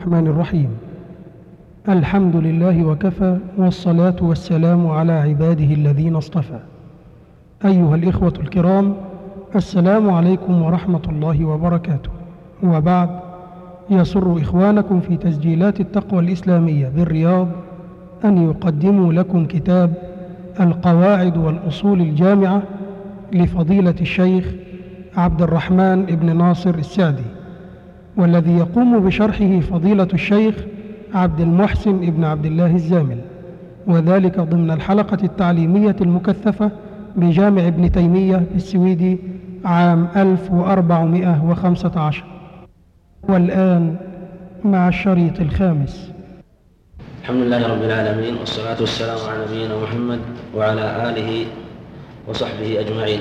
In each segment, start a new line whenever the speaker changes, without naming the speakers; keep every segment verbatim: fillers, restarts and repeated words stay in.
الرحمن الرحيم. الحمد لله وكفى، والصلاة والسلام على عباده الذين اصطفى. أيها الإخوة الكرام، السلام عليكم ورحمة الله وبركاته. وبعد، يسر إخوانكم في تسجيلات التقوى الإسلامية بالرياض أن يقدموا لكم كتاب القواعد والأصول الجامعة لفضيلة الشيخ عبد الرحمن بن ناصر السعدي، والذي يقوم بشرحه فضيلة الشيخ عبد المحسن بن عبد الله الزامل، وذلك ضمن الحلقة التعليمية المكثفة بجامع ابن تيمية بالسويدي عام ألف وأربعمائة وخمسة عشر. والآن مع الشريط الخامس.
الحمد لله رب العالمين، والصلاة والسلام على نبينا محمد وعلى آله وصحبه أجمعين.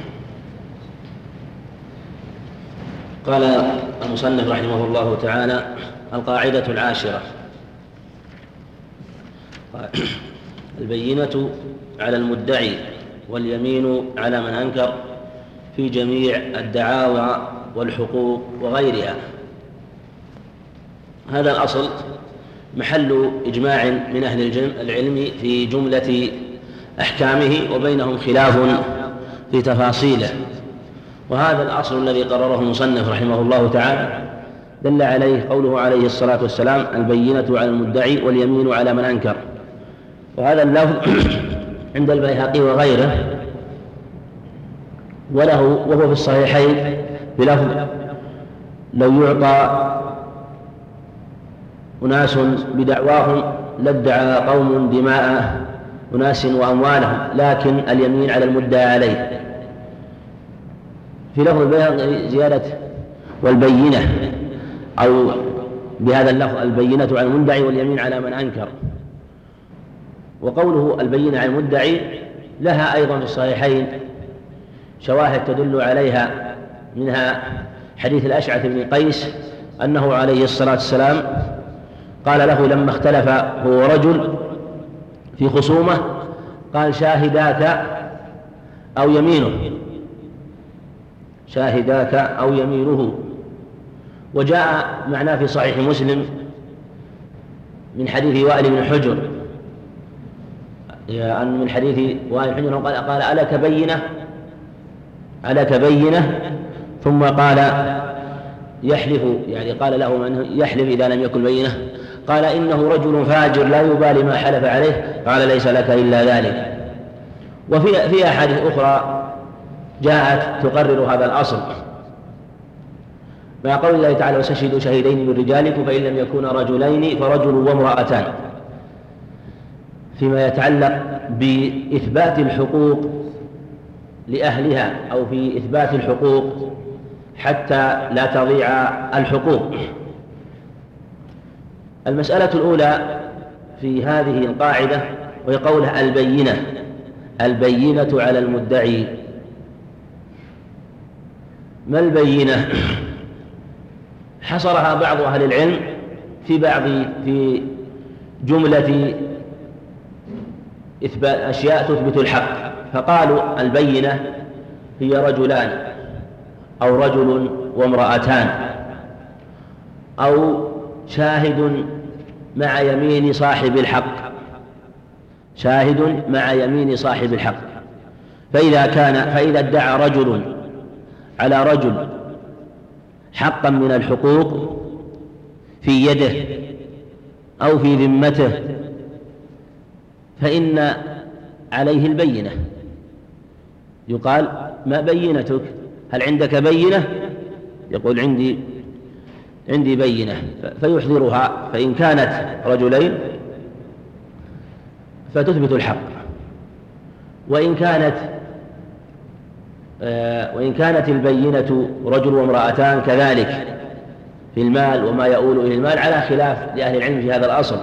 قال المصنف رحمه الله تعالى: القاعدة العاشرة: البينة على المدعي واليمين على من أنكر في جميع الدعاوى والحقوق وغيرها. هذا الأصل محل إجماع من أهل العلم في جملة أحكامه، وبينهم خلاف في تفاصيله. وهذا الأصل الذي قرره المصنف رحمه الله تعالى دل عليه قوله عليه الصلاة والسلام: البينة على المدعي واليمين على من أنكر. وهذا اللفظ عند البيهقي وغيره، وله وهو في الصحيحين بلفظ: لو يعطى أناس بدعواهم لادعى قوم دماء أناس وأموالهم، لكن اليمين على المدعى عليه. في لفظ البيهقي زيادة والبينة، أو بهذا اللفظ: البينة على المدعي واليمين على من أنكر. وقوله البينة على المدعي لها أيضا في الصحيحين شواهد تدل عليها، منها حديث الأشعث بن قيس أنه عليه الصلاة والسلام قال له لما اختلف هو رجل في خصومة، قال: شاهداك أو يمينه، شاهداك أو يمينه. وجاء معناه في صحيح مسلم من حديث وائل بن حجر، أن من حديث وائل بن حجر قال: قال ألك بينة ألك بينة ثم قال يحلف، يعني قال له من يحلف إذا لم يكن بينة، قال: إنه رجل فاجر لا يبالي ما حلف عليه، قال: ليس لك إلا ذلك. وفي في أحاديث أخرى جاءت تقرر هذا الأصل، مع قول الله تعالى: واستشهدوا شهيدين من رجالكم فإن لم يكونا رجلين فرجل وامرأتان، فيما يتعلق بإثبات الحقوق لأهلها، أو في إثبات الحقوق حتى لا تضيع الحقوق. المسألة الأولى في هذه القاعدة وهي قولها البينة، البينة على المدعي. ما البينة؟ حصرها بعض أهل العلم في بعض في جملة إثبات أشياء تثبت الحق، فقالوا البينة هي رجلان، أو رجل وامرأتان، أو شاهد مع يمين صاحب الحق، شاهد مع يمين صاحب الحق. فإذا كان فإذا ادعى رجل على رجل حقا من الحقوق في يده أو في ذمته، فإن عليه البينة. يقال: ما بينتك؟ هل عندك بينة؟ يقول: عندي عندي بينة، فيحضرها، فإن كانت رجلين فتثبت الحق، وإن كانت آه وإن كانت البينة رجل وامرأتان كذلك في المال وما يؤول إلى المال، على خلاف لأهل العلم في هذا الأصل.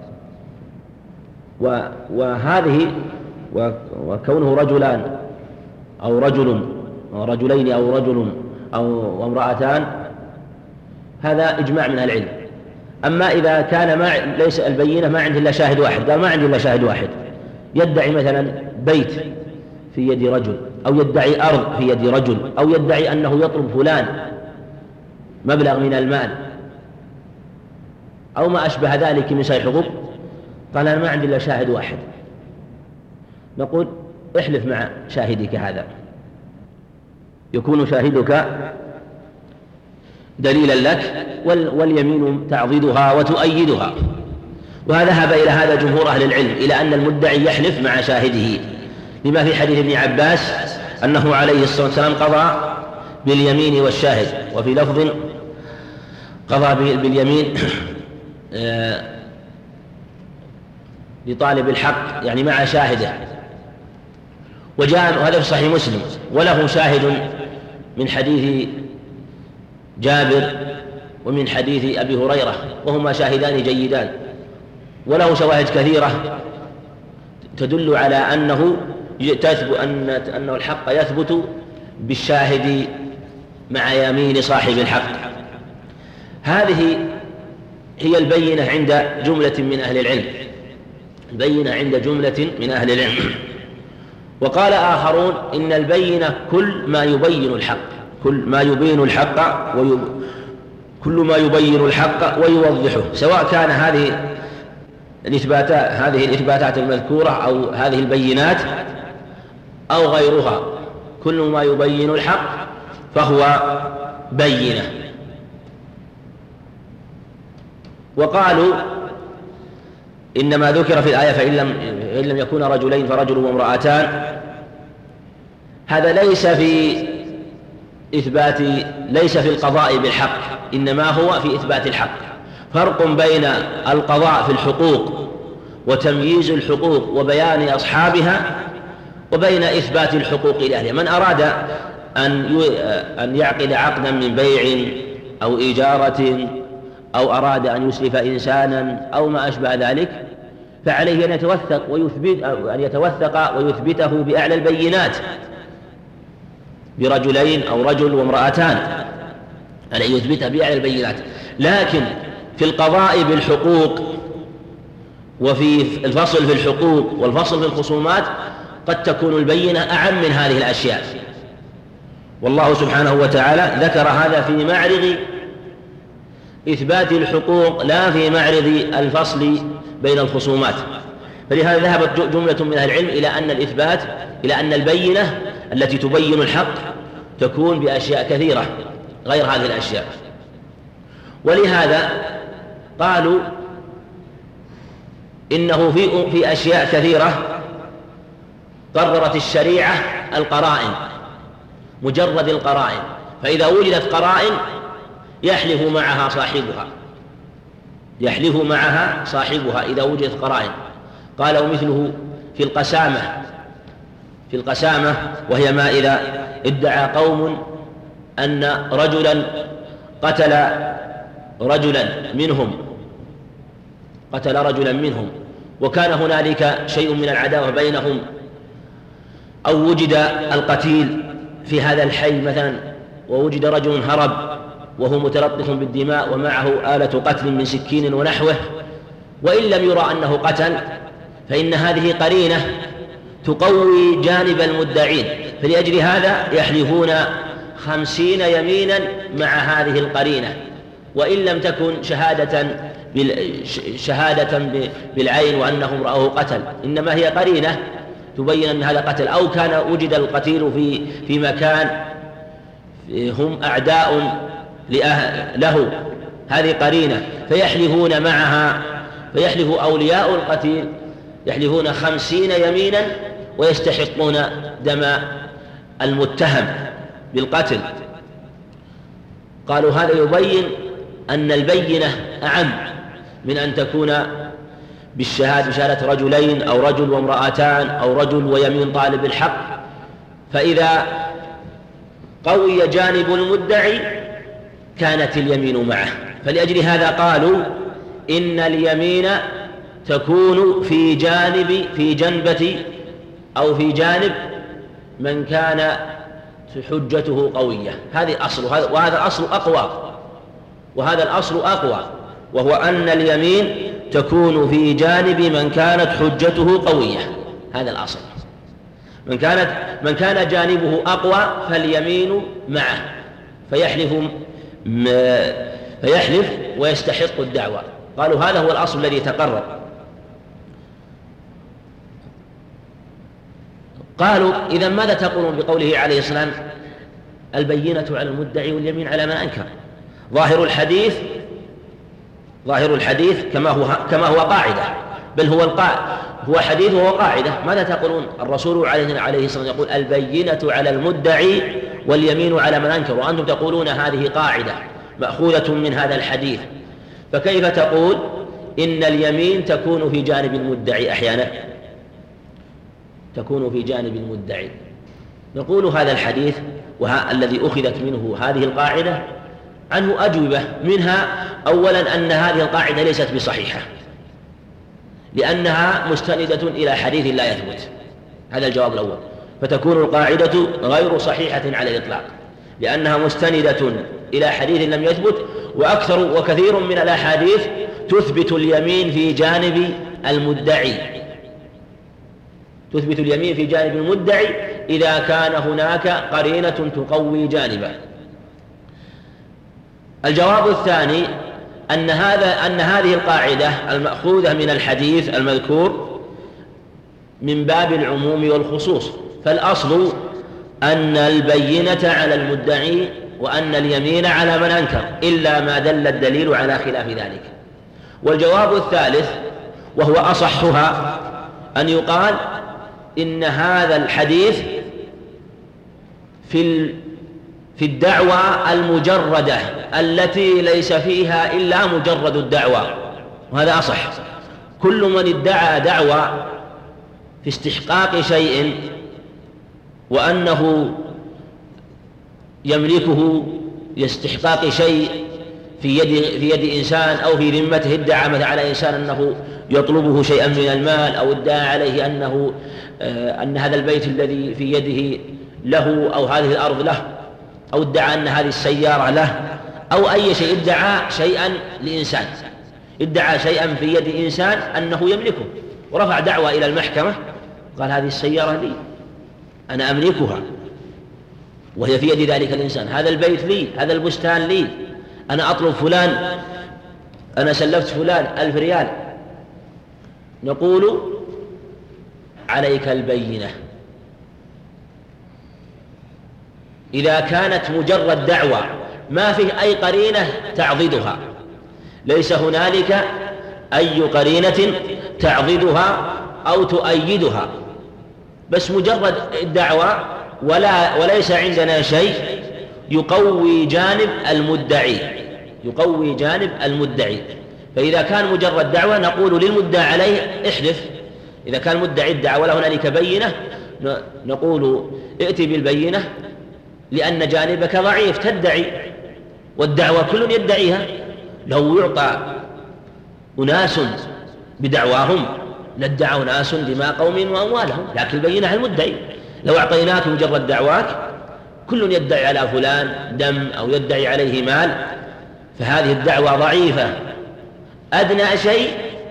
وهذه وكونه رجلان أو رجل أو رجلين أو رجل أو امرأتان، هذا إجماع من العلم. أما إذا كان ما ليس البينة ما عنده إلا شاهد واحد، قال: ما عندي إلا شاهد واحد، يدعي مثلا بيت في يد رجل، أو يدعي أرض في يد رجل، أو يدعي أنه يطلب فلان مبلغ من المال، أو ما أشبه ذلك من سائر الحقوق، قال أنا ما عندي إلا شاهد واحد، نقول احلف مع شاهدك هذا، يكون شاهدك دليلا لك واليمين تعضدها وتؤيدها. وذهب إلى هذا جمهور أهل العلم، إلى أن المدعي يحلف مع شاهده، لما في حديث ابن عباس أنه عليه الصلاة والسلام قضى باليمين والشاهد، وفي لفظ قضى باليمين لطالب الحق يعني مع شاهده. وجاء هذا في صحيح مسلم، وله شاهد من حديث جابر ومن حديث أبي هريرة، وهما شاهدان جيدان، وله شواهد كثيرة تدل على أنه تثبت أن أنه الحق يثبت بالشاهد مع يمين صاحب الحق. هذه هي البينة عند جملة من أهل العلم، البينة عند جملة من أهل العلم. وقال آخرون إن البينة كل ما يبين الحق، كل ما يبين الحق ويب... كل ما يبين الحق ويوضحه، سواء كان هذه الإثباتات هذه الإثباتات المذكورة أو هذه البينات أو غيرها، كل ما يبين الحق فهو بينة. وقالوا إنما ذكر في الآية فإن لم, إن لم يكون رجلين فرجل وامرأتان، هذا ليس في إثبات ليس في القضاء بالحق، إنما هو في إثبات الحق. فرق بين القضاء في الحقوق وتمييز الحقوق وبيان أصحابها، وبين إثبات الحقوق لأهلها. من أراد أن أن يعقد عقدا من بيع أو إجارة، أو أراد أن يسلف إنسانا أو ما أشبه ذلك، فعليه أن يتوثق ويثبت أن يتوثق ويثبته بأعلى البينات، برجلين أو رجل وامرأتان، عليه يثبتها بأعلى البينات. لكن في القضاء بالحقوق وفي الفصل في الحقوق والفصل في الخصومات قد تكون البينة أعم من هذه الأشياء، والله سبحانه وتعالى ذكر هذا في معرض إثبات الحقوق لا في معرض الفصل بين الخصومات. فلهذا ذهبت جملة من أهل العلم إلى أن الإثبات إلى أن البينة التي تبين الحق تكون بأشياء كثيرة غير هذه الأشياء. ولهذا قالوا إنه في في أشياء كثيرة قررت الشريعة القرائن، مجرد القرائن، فإذا وجدت قرائن يحلف معها صاحبها يحلف معها صاحبها إذا وجدت قرائن. قالوا مثله في القسامة في القسامة وهي ما إذا ادعى قوم أن رجلا قتل رجلا منهم قتل رجلا منهم وكان هنالك شيء من العداوة بينهم، أو وجد القتيل في هذا الحي مثلا، ووجد رجل هرب وهو متلطخ بالدماء ومعه آلة قتل من سكين ونحوه، وإن لم يرى أنه قتل فإن هذه قرينة تقوي جانب المدعين، فلأجل هذا يحلفون خمسين يمينا مع هذه القرينة، وإن لم تكن شهادة شهادة بالعين وأنهم رأوه قتل، إنما هي قرينة تبين أن هذا قتل، أو كان وجد القتيل في في مكان هم أعداء له، هذه قرينة فيحلفون معها، فيحلف أولياء القتيل يحلفون خمسين يمينا ويستحقون دم المتهم بالقتل. قالوا هذا يبين أن البينة أعم من أن تكون بالشهادة بشهادة رجلين أو رجل وامرأتان أو رجل ويمين طالب الحق، فإذا قوي جانب المدعي كانت اليمين معه. فلأجل هذا قالوا إن اليمين تكون في جانب في جنبة أو في جانب من كان حجته قوية. هذه أصل، وهذا الأصل أقوى وهذا الأصل أقوى وهو أن اليمين تكون في جانب من كانت حجته قوية. هذا الأصل، من كانت من كان جانبه أقوى فاليمين معه، فيحلف فيحلف ويستحق الدعوة. قالوا هذا هو الأصل الذي تقرر. قالوا إذا ماذا تقولون بقوله عليه السلام البينة على المدعي واليمين على من أنكر؟ ظاهر الحديث ظاهر الحديث كما هو كما هو قاعدة، بل هو القاعدة، هو حديث وهو قاعدة. ماذا تقولون؟ الرسول عليه الصلاة والسلام يقول البينة على المدعي واليمين على من أنكر، وأنتم تقولون هذه قاعدة مأخوذة من هذا الحديث، فكيف تقول إن اليمين تكون في جانب المدعي أحيانا؟ تكون في جانب المدعي. نقول هذا الحديث والذي أخذت منه هذه القاعدة عنه أجوبة، منها أولا أن هذه القاعدة ليست بصحيحة لأنها مستندة إلى حديث لا يثبت، هذا الجواب الأول، فتكون القاعدة غير صحيحة على الإطلاق لأنها مستندة إلى حديث لم يثبت، وأكثر وكثير من الأحاديث تثبت اليمين في جانب المدعي، تثبت اليمين في جانب المدعي إذا كان هناك قرينة تقوي جانبه. الجواب الثاني أن هذا أن هذه القاعدة المأخوذة من الحديث المذكور من باب العموم والخصوص، فالأصل أن البينة على المدعي وأن اليمين على من أنكر، إلا ما دل الدليل على خلاف ذلك. والجواب الثالث وهو أصحها أن يقال إن هذا الحديث في في الدعوى المجردة التي ليس فيها إلا مجرد الدعوى، وهذا أصح. كل من ادعى دعوى في استحقاق شيء وأنه يملكه لاستحقاق شيء في يد في يد إنسان أو في ذمته، ادعى مثلا على إنسان أنه يطلبه شيئا من المال، أو ادعى عليه أنه أن هذا البيت الذي في يده له، أو هذه الأرض له، أو ادعى أن هذه السيارة له، أو أي شيء، ادعى شيئا لإنسان، ادعى شيئا في يد إنسان أنه يملكه، ورفع دعوى إلى المحكمة قال هذه السيارة لي، أنا أملكها وهي في يد ذلك الإنسان، هذا البيت لي، هذا البستان لي، أنا أطلب فلان، أنا سلفت فلان ألف ريال. نقول عليك البينة إذا كانت مجرد دعوى ما فيه أي قرينة تعضدها، ليس هنالك أي قرينة تعضدها أو تؤيدها، بس مجرد الدعوى ولا وليس عندنا شيء يقوي جانب المدعي، يقوي جانب المدعي. فإذا كان مجرد دعوى نقول للمدعى عليه احلف، إذا كان مدعي ادعى ولا هنالك بينة نقول ائتي بالبينة لأن جانبك ضعيف تدعي، والدعوى كل يدعيها، لو يعطى أناس بدعواهم لادعوا أناس دماء قوم وأموالهم، لكن البينة على المدعي. لو أعطيناك مجرد دعواك كل يدعي على فلان دم أو يدعي عليه مال، فهذه الدعوة ضعيفة، أدنى شيء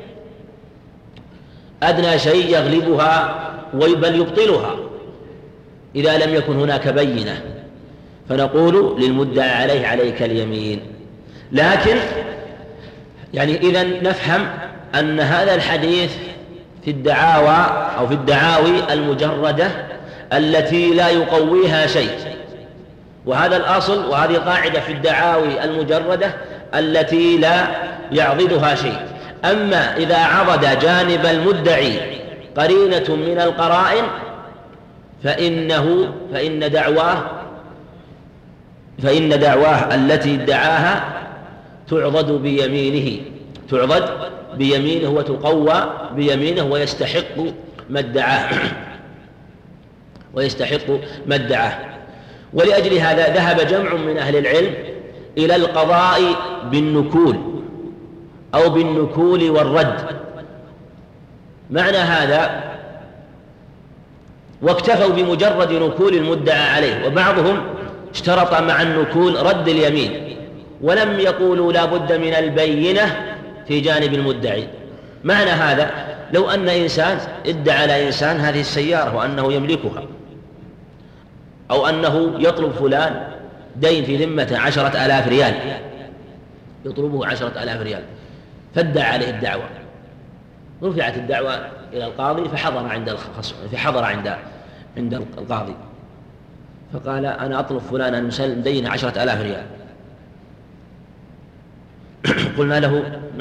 أدنى شيء يغلبها بل يبطلها إذا لم يكن هناك بينة، فنقول للمدعى عليه عليك اليمين. لكن يعني إذا نفهم أن هذا الحديث في الدعاوى أو في الدعاوي المجردة التي لا يقويها شيء، وهذا الأصل وهذه قاعدة في الدعاوي المجردة التي لا يعضدها شيء. أما إذا عضد جانب المدعي قرينة من القرائن فإنه فإن دعواه فإن دعواه التي ادعاها تعضد بيمينه تعضد بيمينه وتقوى بيمينه ويستحق ما ادعاه ويستحق ما ادعاه. ولأجل هذا ذهب جمع من أهل العلم إلى القضاء بالنكول أو بالنكول والرد. معنى هذا واكتفوا بمجرد نكول المدعى عليه، وبعضهم اشترط مع النكول رد اليمين، ولم يقولوا لا بد من البينة في جانب المدعي. معنى هذا لو أن إنسان ادعى على إنسان هذه السيارة وأنه يملكها، أو أنه يطلب فلان دين في ذمته عشرة آلاف ريال، يطلبه عشرة آلاف ريال، فادعى عليه الدعوة، رفعت الدعوة إلى القاضي فحضر عند الخصم فحضر عند عند القاضي فقال أنا أطلب فلان أن يسلم دين عشرة آلاف ريال. قلنا له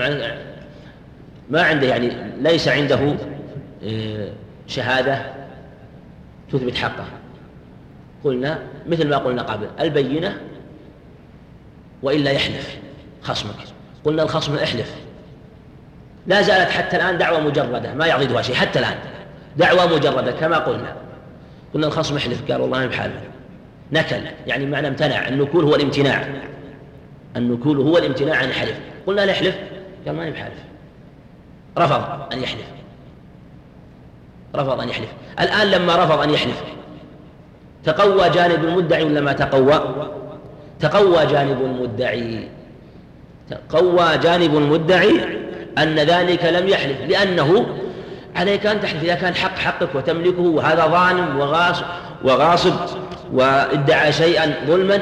ما عنده، يعني ليس عنده شهادة تثبت حقه. قلنا مثل ما قلنا قبل البينة وإلا يحلف خصمك. قلنا الخصم احلف، لا زالت حتى الآن دعوة مجردة ما يعضدها شيء، حتى الآن دعوة مجردة كما قلنا. قلنا الخصم احلف، قال والله ما بحالف، نكل، يعني معنى امتنع. النكول هو الامتناع، النكول هو الامتناع عن الحلف. قلنا لا يحلف، قال ما بحالف، رفض أن يحلف، رفض أن يحلف. الآن لما رفض أن يحلف تقوى جانب المدعي ولا ما تقوى؟ تقوى جانب المدعي، تقوى جانب المدعي أن ذلك لم يحلف، لأنه عليك أن تحلف إذا كان حق حقك وتملكه، وهذا ظالم وغاصب, وغاصب وادعى شيئا ظلما،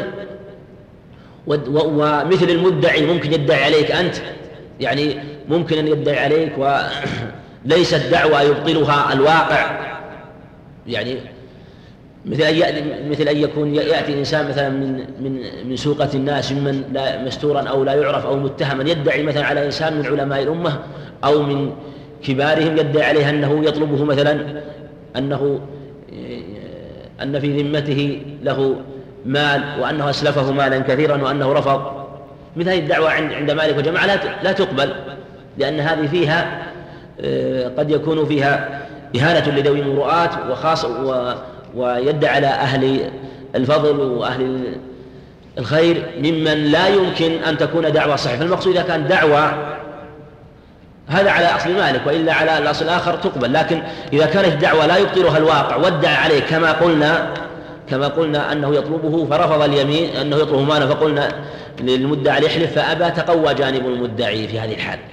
ومثل المدعي ممكن يدعي عليك أنت، يعني ممكن أن يدعي عليك وليست دعوة يبطلها الواقع، يعني مثل أن مثل أن يكون يأتي إنسان مثلا من من من سوقة الناس ممن لا مستورا أو لا يعرف أو متهما، يدعي مثلا على إنسان من علماء الأمة أو من كبارهم، يدعي عليه أنه يطلبه مثلا أنه أن في ذمته له مال وأنه أسلفه مالا كثيرا وأنه رفض. مثل هذه الدعوة عند مالك وجماعة لا تقبل، لأن هذه فيها قد يكون فيها إهانة لذوي المروءات وخاص و ويدعى على أهل الفضل وأهل الخير ممن لا يمكن أن تكون دعوة صحيحة. فالمقصود إذا كان دعوة هذا على أصل مالك وإلا على الأصل الآخر تقبل، لكن إذا كانت دعوة لا يبطلها الواقع وادعى عليه كما قلنا كما قلنا أنه يطلبه فرفض اليمين أنه يطلبه مالا، فقلنا للمدعي يحلف فأبى، تقوى جانب المدعي في هذه الحال.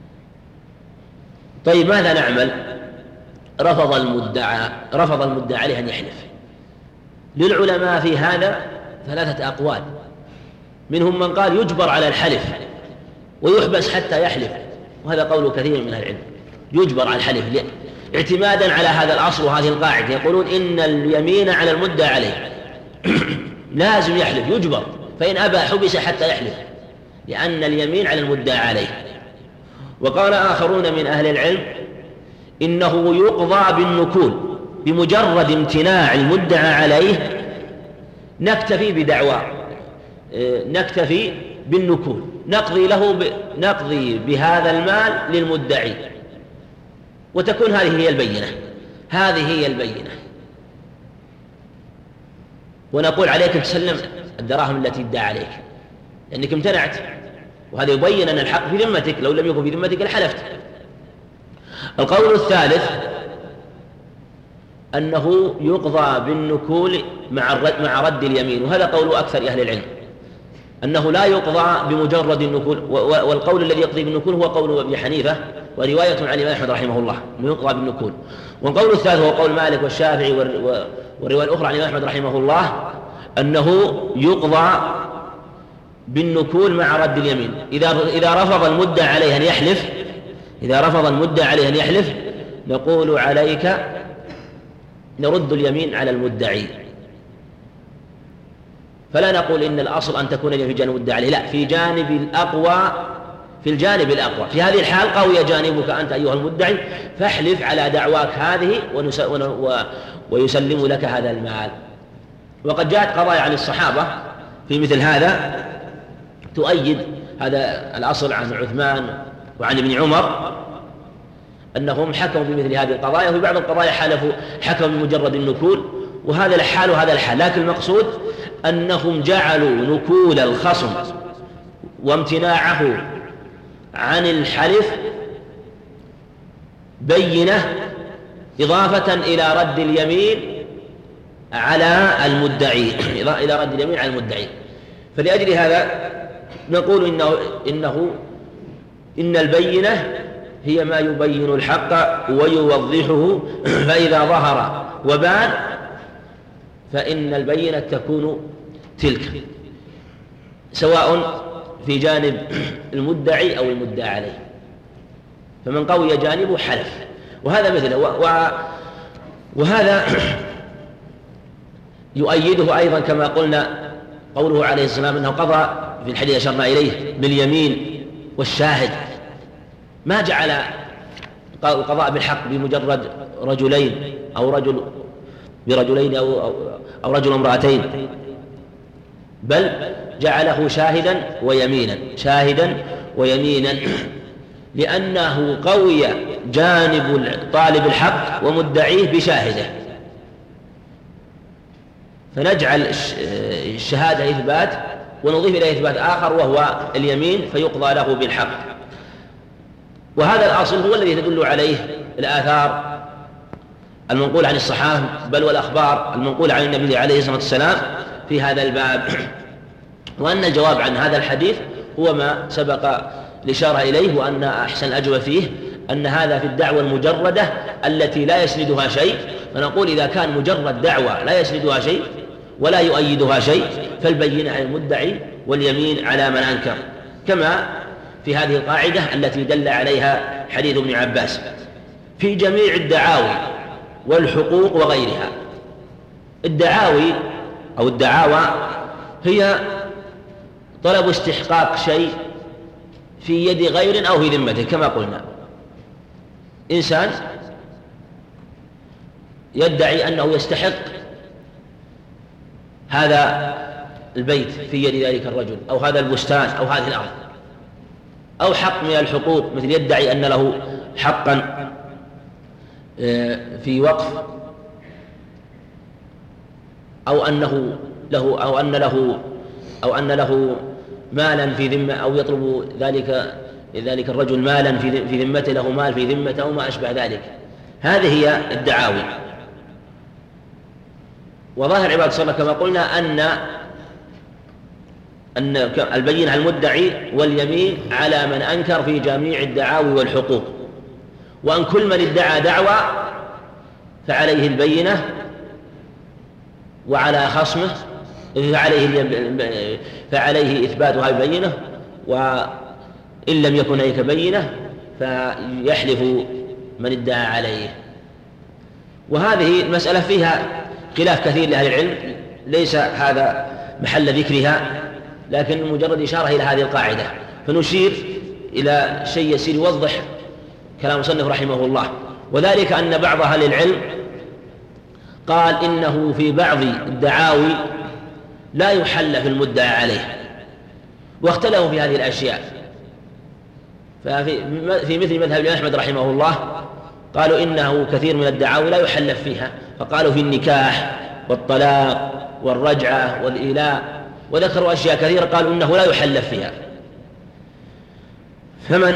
طيب ماذا نعمل؟ رفض المدعى رفض المدعى عليه أن يحلف. للعلماء في هذا ثلاثة أقوال، منهم من قال يجبر على الحلف ويحبس حتى يحلف، وهذا قول كثير من العلم، يجبر على الحلف اعتمادا على هذا الأصل وهذه القاعدة. يقولون إن اليمين على المدعى عليه لازم يحلف، يجبر، فإن أبى حبس حتى يحلف، لأن اليمين على المدعى عليه. وقال آخرون من أهل العلم إنه يقضى بالنكول، بمجرد امتناع المدعى عليه نكتفي بدعوى نكتفي بالنكول، نقضي له ب... نقضي بهذا المال للمدعي، وتكون هذه هي البينة هذه هي البينة ونقول عليك تسلم الدراهم التي ادعى عليك لأنك امتنعت، وهذا يبين أن الحق في ذمتك، لو لم يكن في ذمتك لحلفت. القول الثالث أنه يقضى بالنكول مع الرد, مع رد اليمين، وهذا قول أكثر أهل العلم أنه لا يقضى بمجرد النكول، والقول الذي يقضي بالنكول هو قول أبي حنيفة ورواية عن الإمام أحمد رحمه الله أنه يقضى بالنكول. والقول الثالث هو قول مالك والشافعي والرواية الأخرى عن الإمام أحمد رحمه الله أنه يقضى بالنكول مع رد اليمين. إذا إذا رفض المدعى عليه أن يحلف إذا رفض المدعى عليه أن يحلف نقول عليك نرد اليمين على المدعي، فلا نقول إن الأصل أن تكون في جانب المدعى عليه، لا، في جانب الأقوى في الجانب الأقوى. في هذه الحال قوي جانبك أنت أيها المدعي، فاحلف على دعواك هذه ويسلم لك هذا المال. وقد جاءت قضايا عن الصحابة في مثل هذا تؤيد هذا الأصل عن عثمان وعن ابن عمر أنهم حكموا بمثل هذه القضايا، وفي بعض القضايا حلفوا حكموا بمجرد النكول، وهذا الحال وهذا الحال. لكن المقصود أنهم جعلوا نكول الخصم وامتناعه عن الحلف بينة إضافة إلى رد اليمين على المدعي إلى رد اليمين على المدعي. فلأجل هذا نقول إنه, إنه إن البينة هي ما يبين الحق ويوضحه، فإذا ظهر وبان فإن البينة تكون تلك، سواء في جانب المدعي أو المدعى عليه. فمن قوي جانبه حلف، وهذا مثله. وهذا يؤيده أيضا كما قلنا قوله عليه السلام أنه قضى في الحديث أشرنا إليه باليمين والشاهد، ما جعل القضاء بالحق بمجرد رجلين أو رجل برجلين أو, أو, أو رجل امرأتين، بل جعله شاهدا ويمينا شاهدا ويمينا لأنه قوي جانب طالب الحق ومدعيه بشاهده، فنجعل الشهادة إثبات ونضيف إليه إثبات آخر وهو اليمين فيقضى له بالحق. وهذا الأصل هو الذي تدل عليه الآثار المنقولة عن الصحابة بل والأخبار المنقولة عن النبي عليه الصلاة والسلام في هذا الباب، وأن الجواب عن هذا الحديث هو ما سبق الإشارة إليه، وأن أحسن الأجوبة فيه أن هذا في الدعوة المجردة التي لا يسندها شيء، فنقول إذا كان مجرد دعوة لا يسندها شيء ولا يؤيدها شيء فالبينة على المدعي واليمين على من أنكر، كما في هذه القاعدة التي دل عليها حديث ابن عباس في جميع الدعاوي والحقوق وغيرها. الدعاوي أو الدعاوى هي طلب استحقاق شيء في يد غير أو في ذمته، كما قلنا إنسان يدعي أنه يستحق هذا البيت في يد ذلك الرجل أو هذا البستان أو هذه الأرض، أو حق من الحقوق، مثل يدعي أن له حقا في وقف أو أنه له أو أن له أو أن له مالا في ذمة، أو يطلب ذلك ذلك الرجل مالا في ذمته، له مال في ذمته أو ما أشبه ذلك. هذه هي الدعاوي. وظاهر عباد الله كما قلنا أن أن البينة على المدعي واليمين على من أنكر في جميع الدعاوي والحقوق، وأن كل من ادعى دعوى فعليه البينة وعلى خصمه فعليه فعليه إثباتها البينة، وإن لم يكن هناك بينة فيحلف من ادعى عليه. وهذه المسألة فيها خلاف كثير لأهل العلم، ليس هذا محل ذكرها، لكن مجرد إشارة إلى هذه القاعدة، فنشير إلى شيء يسير يوضح كلام المصنف رحمه الله. وذلك أن بعض أهل العلم قال إنه في بعض الدعاوي لا يحل في المدعى عليه، واختلفوا في هذه الأشياء. ففي في مثل مذهب الإمام أحمد رحمه الله قالوا إنه كثير من الدعاوي لا يحلف فيها، فقالوا في النكاح والطلاق والرجعة والإيلاء، وذكروا أشياء كثيرة قالوا إنه لا يحلف فيها. فمن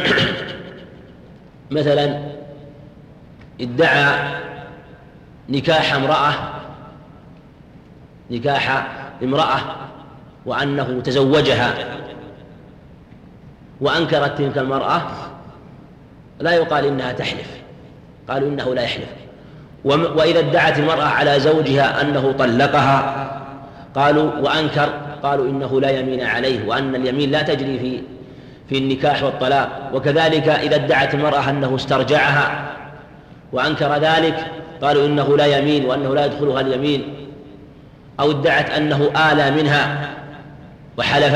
مثلا ادعى نكاح امرأة نكاح امرأة وأنه تزوجها وأنكرت تلك المرأة، لا يقال إنها تحلف، قالوا إنه لا يحلف. وإذا ادعت المرأة على زوجها أنه طلقها قالوا وأنكر، قالوا إنه لا يمين عليه، وأن اليمين لا تجري في في النكاح والطلاق. وكذلك إذا ادعت المرأة أنه استرجعها وأنكر ذلك قالوا إنه لا يمين وأنه لا يدخلها اليمين. أو ادعت أنه آلى منها وحلف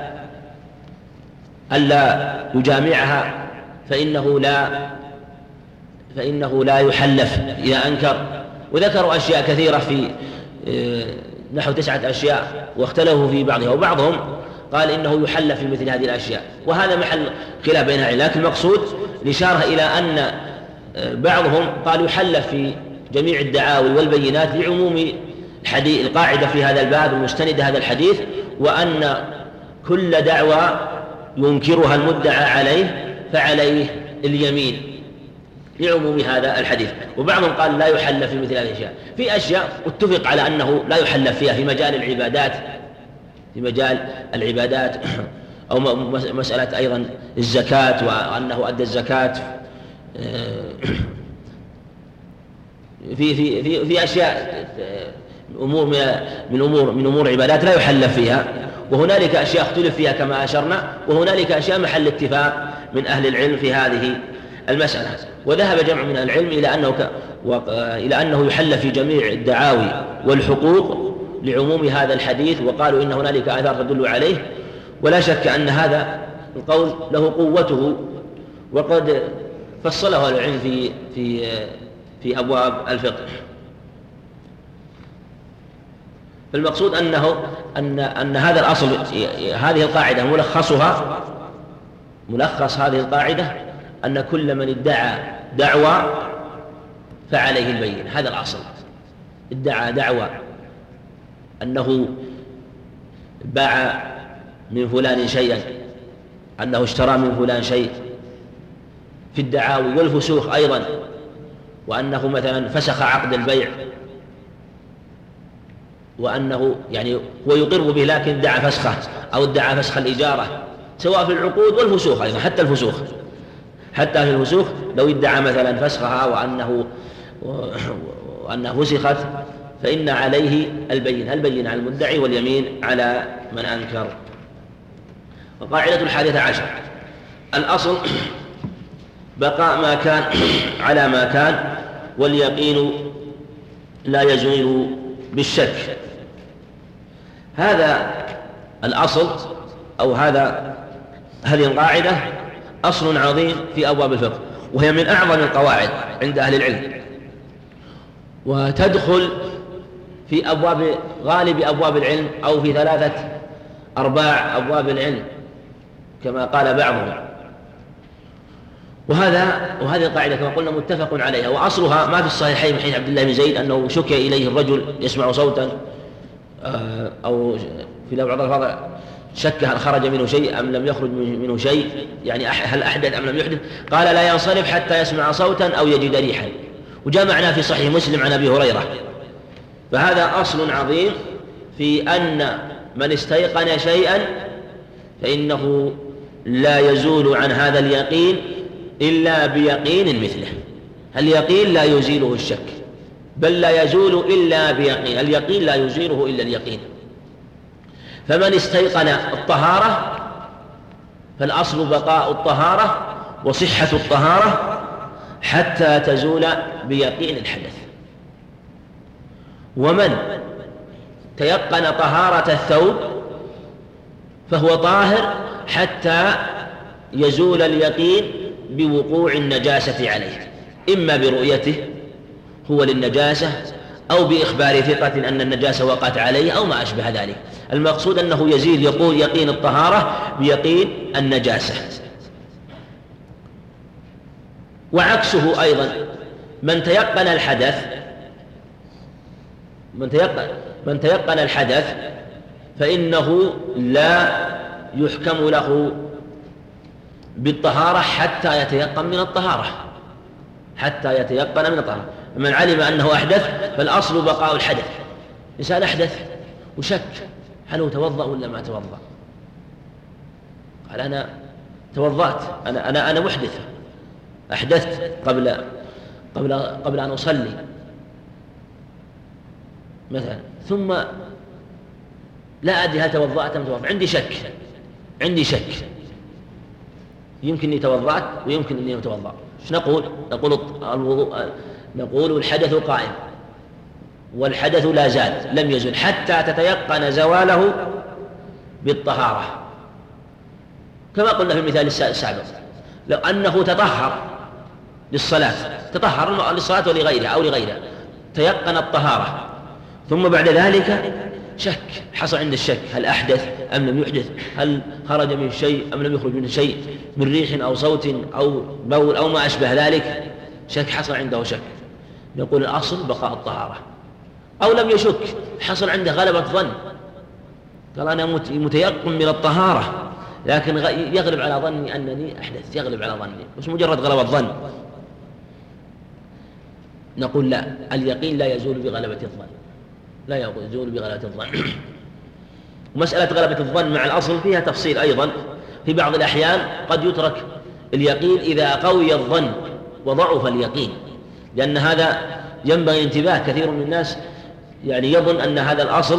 ألا يجامعها فإنه لا فإنه لا يحلف إذا أنكر. وذكروا أشياء كثيرة في نحو تسعة أشياء واختلفوا في بعضها، وبعضهم قال إنه يحلف في مثل هذه الأشياء، وهذا محل خلاف بين العلماء. لكن المقصود الإشارة إلى أن بعضهم قال يحلف في جميع الدعاوي والبينات لعموم الحديث القاعدة في هذا الباب المستند هذا الحديث، وأن كل دعوى ينكرها المدعى عليه فعليه اليمين لعموم هذا الحديث. وبعضهم قال لا يحلف في مثل هذه الأشياء. في أشياء اتفق على أنه لا يحلف فيها في مجال العبادات في مجال العبادات أو مسألة أيضا الزكاة وأنه أدى الزكاة في في في في أشياء أمور من أمور من أمور عبادات لا يحلف فيها، وهنالك أشياء اختلف فيها كما أشرنا، وهنالك أشياء محل اتفاق من أهل العلم في هذه المسألة. وذهب جمع من العلم إلى أنه, ك... و... إلى أنه يحل في جميع الدعاوي والحقوق لعموم هذا الحديث، وقالوا إن هنالك آثار تدل عليه. ولا شك أن هذا القول له قوته، وقد فصله العلم في في في أبواب الفقه. فالمقصود أنه أن أن هذا الأصل، هذه القاعدة ملخصها ملخص هذه القاعدة أن كل من ادعى دعوى فعليه البين. هذا الأصل. ادعى دعوى أنه باع من فلان شيئا، أنه اشترى من فلان شيء، في الدعاوي والفسوخ أيضا، وأنه مثلا فسخ عقد البيع، وأنه يعني هو يقر به لكن ادعى فسخه أو ادعى فسخ الإجارة، سواء في العقود والفسوخ أيضا، حتى الفسوخ حتى في الفسوخ لو ادعى مثلا فسخها وأنه وأنها فسخت فإن عليه البين البين على المدعي واليمين على من أنكر. القاعدة الحادية عشر: الأصل بقاء ما كان على ما كان، واليقين لا يزول بالشك. هذا الأصل أو هذا هذه القاعدة أصل عظيم في أبواب الفقه، وهي من أعظم القواعد عند أهل العلم، وتدخل في أبواب غالب أبواب العلم أو في ثلاثة أرباع أبواب العلم كما قال بعضهم. وهذا وهذه القاعدة كما قلنا متفق عليها، وأصلها ما في الصحيحين من حديث عبد الله بن زيد أنه شكي إليه الرجل يسمع صوتا، أو في بعض الألفاظ شك هل خرج منه شيء أم لم يخرج منه شيء، يعني هل أحدث أم لم يحدث، قال لا ينصرف حتى يسمع صوتا أو يجد ريحا. وجاء معنا في صحيح مسلم عن أبي هريرة. فهذا أصل عظيم في أن من استيقن شيئا فإنه لا يزول عن هذا اليقين إلا بيقين مثله. اليقين لا يزيله الشك، بل لا يزول إلا بيقين. اليقين لا يزيله إلا اليقين. فمن استيقن الطهارة فالأصل بقاء الطهارة وصحة الطهارة حتى تزول بيقين الحدث. ومن تيقن طهارة الثوب فهو طاهر حتى يزول اليقين بوقوع النجاسة عليه، إما برؤيته هو للنجاسة أو بإخبار ثقة أن النجاسة وقعت عليه أو ما أشبه ذلك. المقصود أنه يزيد يقول يقين الطهارة بيقين النجاسة. وعكسه أيضا من تيقن الحدث من تيقن, من تيقن الحدث فإنه لا يحكم له بالطهارة حتى يتيقن من الطهارة حتى يتيقن من الطهارة. من علم أنه أحدث فالأصل بقاء الحدث. إنسان أحدث وشك هل هو توضأ ولا ما توضأ، قال أنا توضأت، أنا أنا أنا محدث، أحدثت قبل قبل قبل أن أصلي مثلا، ثم لا أدري هل توضأت أم توضأت، عندي شك عندي شك يمكن أني توضأت ويمكن أني لم أتوضأ. ايش نقول؟ نقول الوضوء نقول الحدث قائم والحدث لا زال لم يزل حتى تتيقن زواله بالطهارة، كما قلنا في المثال السابق. لو أنه تطهر للصلاة تطهر للصلاة ولغيرها أو لغيرها تيقن الطهارة، ثم بعد ذلك شك حصل عند الشك هل أحدث أم لم يحدث، هل خرج من شيء أم لم يخرج من شيء من ريح أو صوت أو بول أو ما أشبه ذلك، شك حصل عنده شك، نقول الأصل بقاء الطهارة. أو لم يشك حصل عنده غلبة ظن، قال أنا متيقن من الطهارة لكن يغلب على ظني أنني أحدث، يغلب على ظني بس مجرد غلبة ظن، نقول لا، اليقين لا يزول بغلبة الظن، لا يزول بغلبة الظن. ومسألة غلبة الظن مع الأصل فيها تفصيل أيضا. في بعض الأحيان قد يترك اليقين إذا قوي الظن وضعف اليقين، لأن هذا ينبغي انتباه. كثير من الناس يعني يظن أن هذا الأصل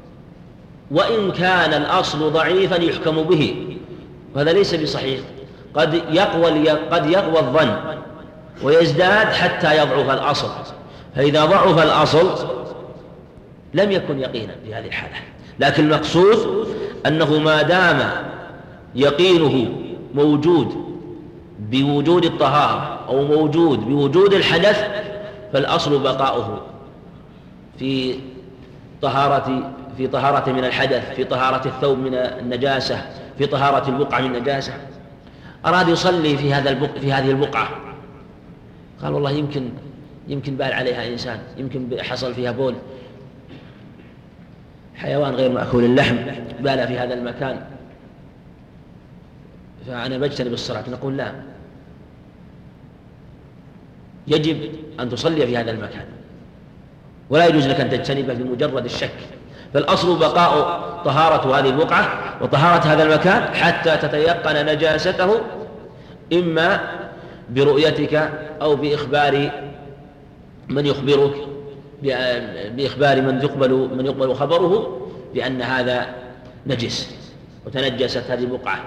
وإن كان الأصل ضعيفا يحكم به، وهذا ليس بصحيح. قد يقوى قد يقوى الظن ويزداد حتى يضعف الأصل، فإذا ضعف الأصل لم يكن يقينا في هذه الحالة. لكن المقصود أنه ما دام يقينه موجود بوجود الطهارة أو موجود بوجود الحدث فالأصل بقاؤه في طهارة في طهارة من الحدث، في طهارة الثوب من النجاسة، في طهارة البقعة من النجاسة. أراد يصلي في هذا البق في هذه البقعة، قال والله يمكن يمكن بال عليها إنسان، يمكن حصل فيها بول حيوان غير مأكول اللحم بال في هذا المكان، فأنا بجتنب الصلاة. نقول لا، يجب أن تصلي في هذا المكان ولا يجوز لك أن تجتنبه بمجرد الشك. فالأصل بقاء طهارة هذه البقعة وطهارة هذا المكان حتى تتيقن نجاسته، إما برؤيتك أو بإخبار من يخبرك بإخبار من يقبل من يقبل خبره بأن هذا نجس وتنجست هذه البقعة.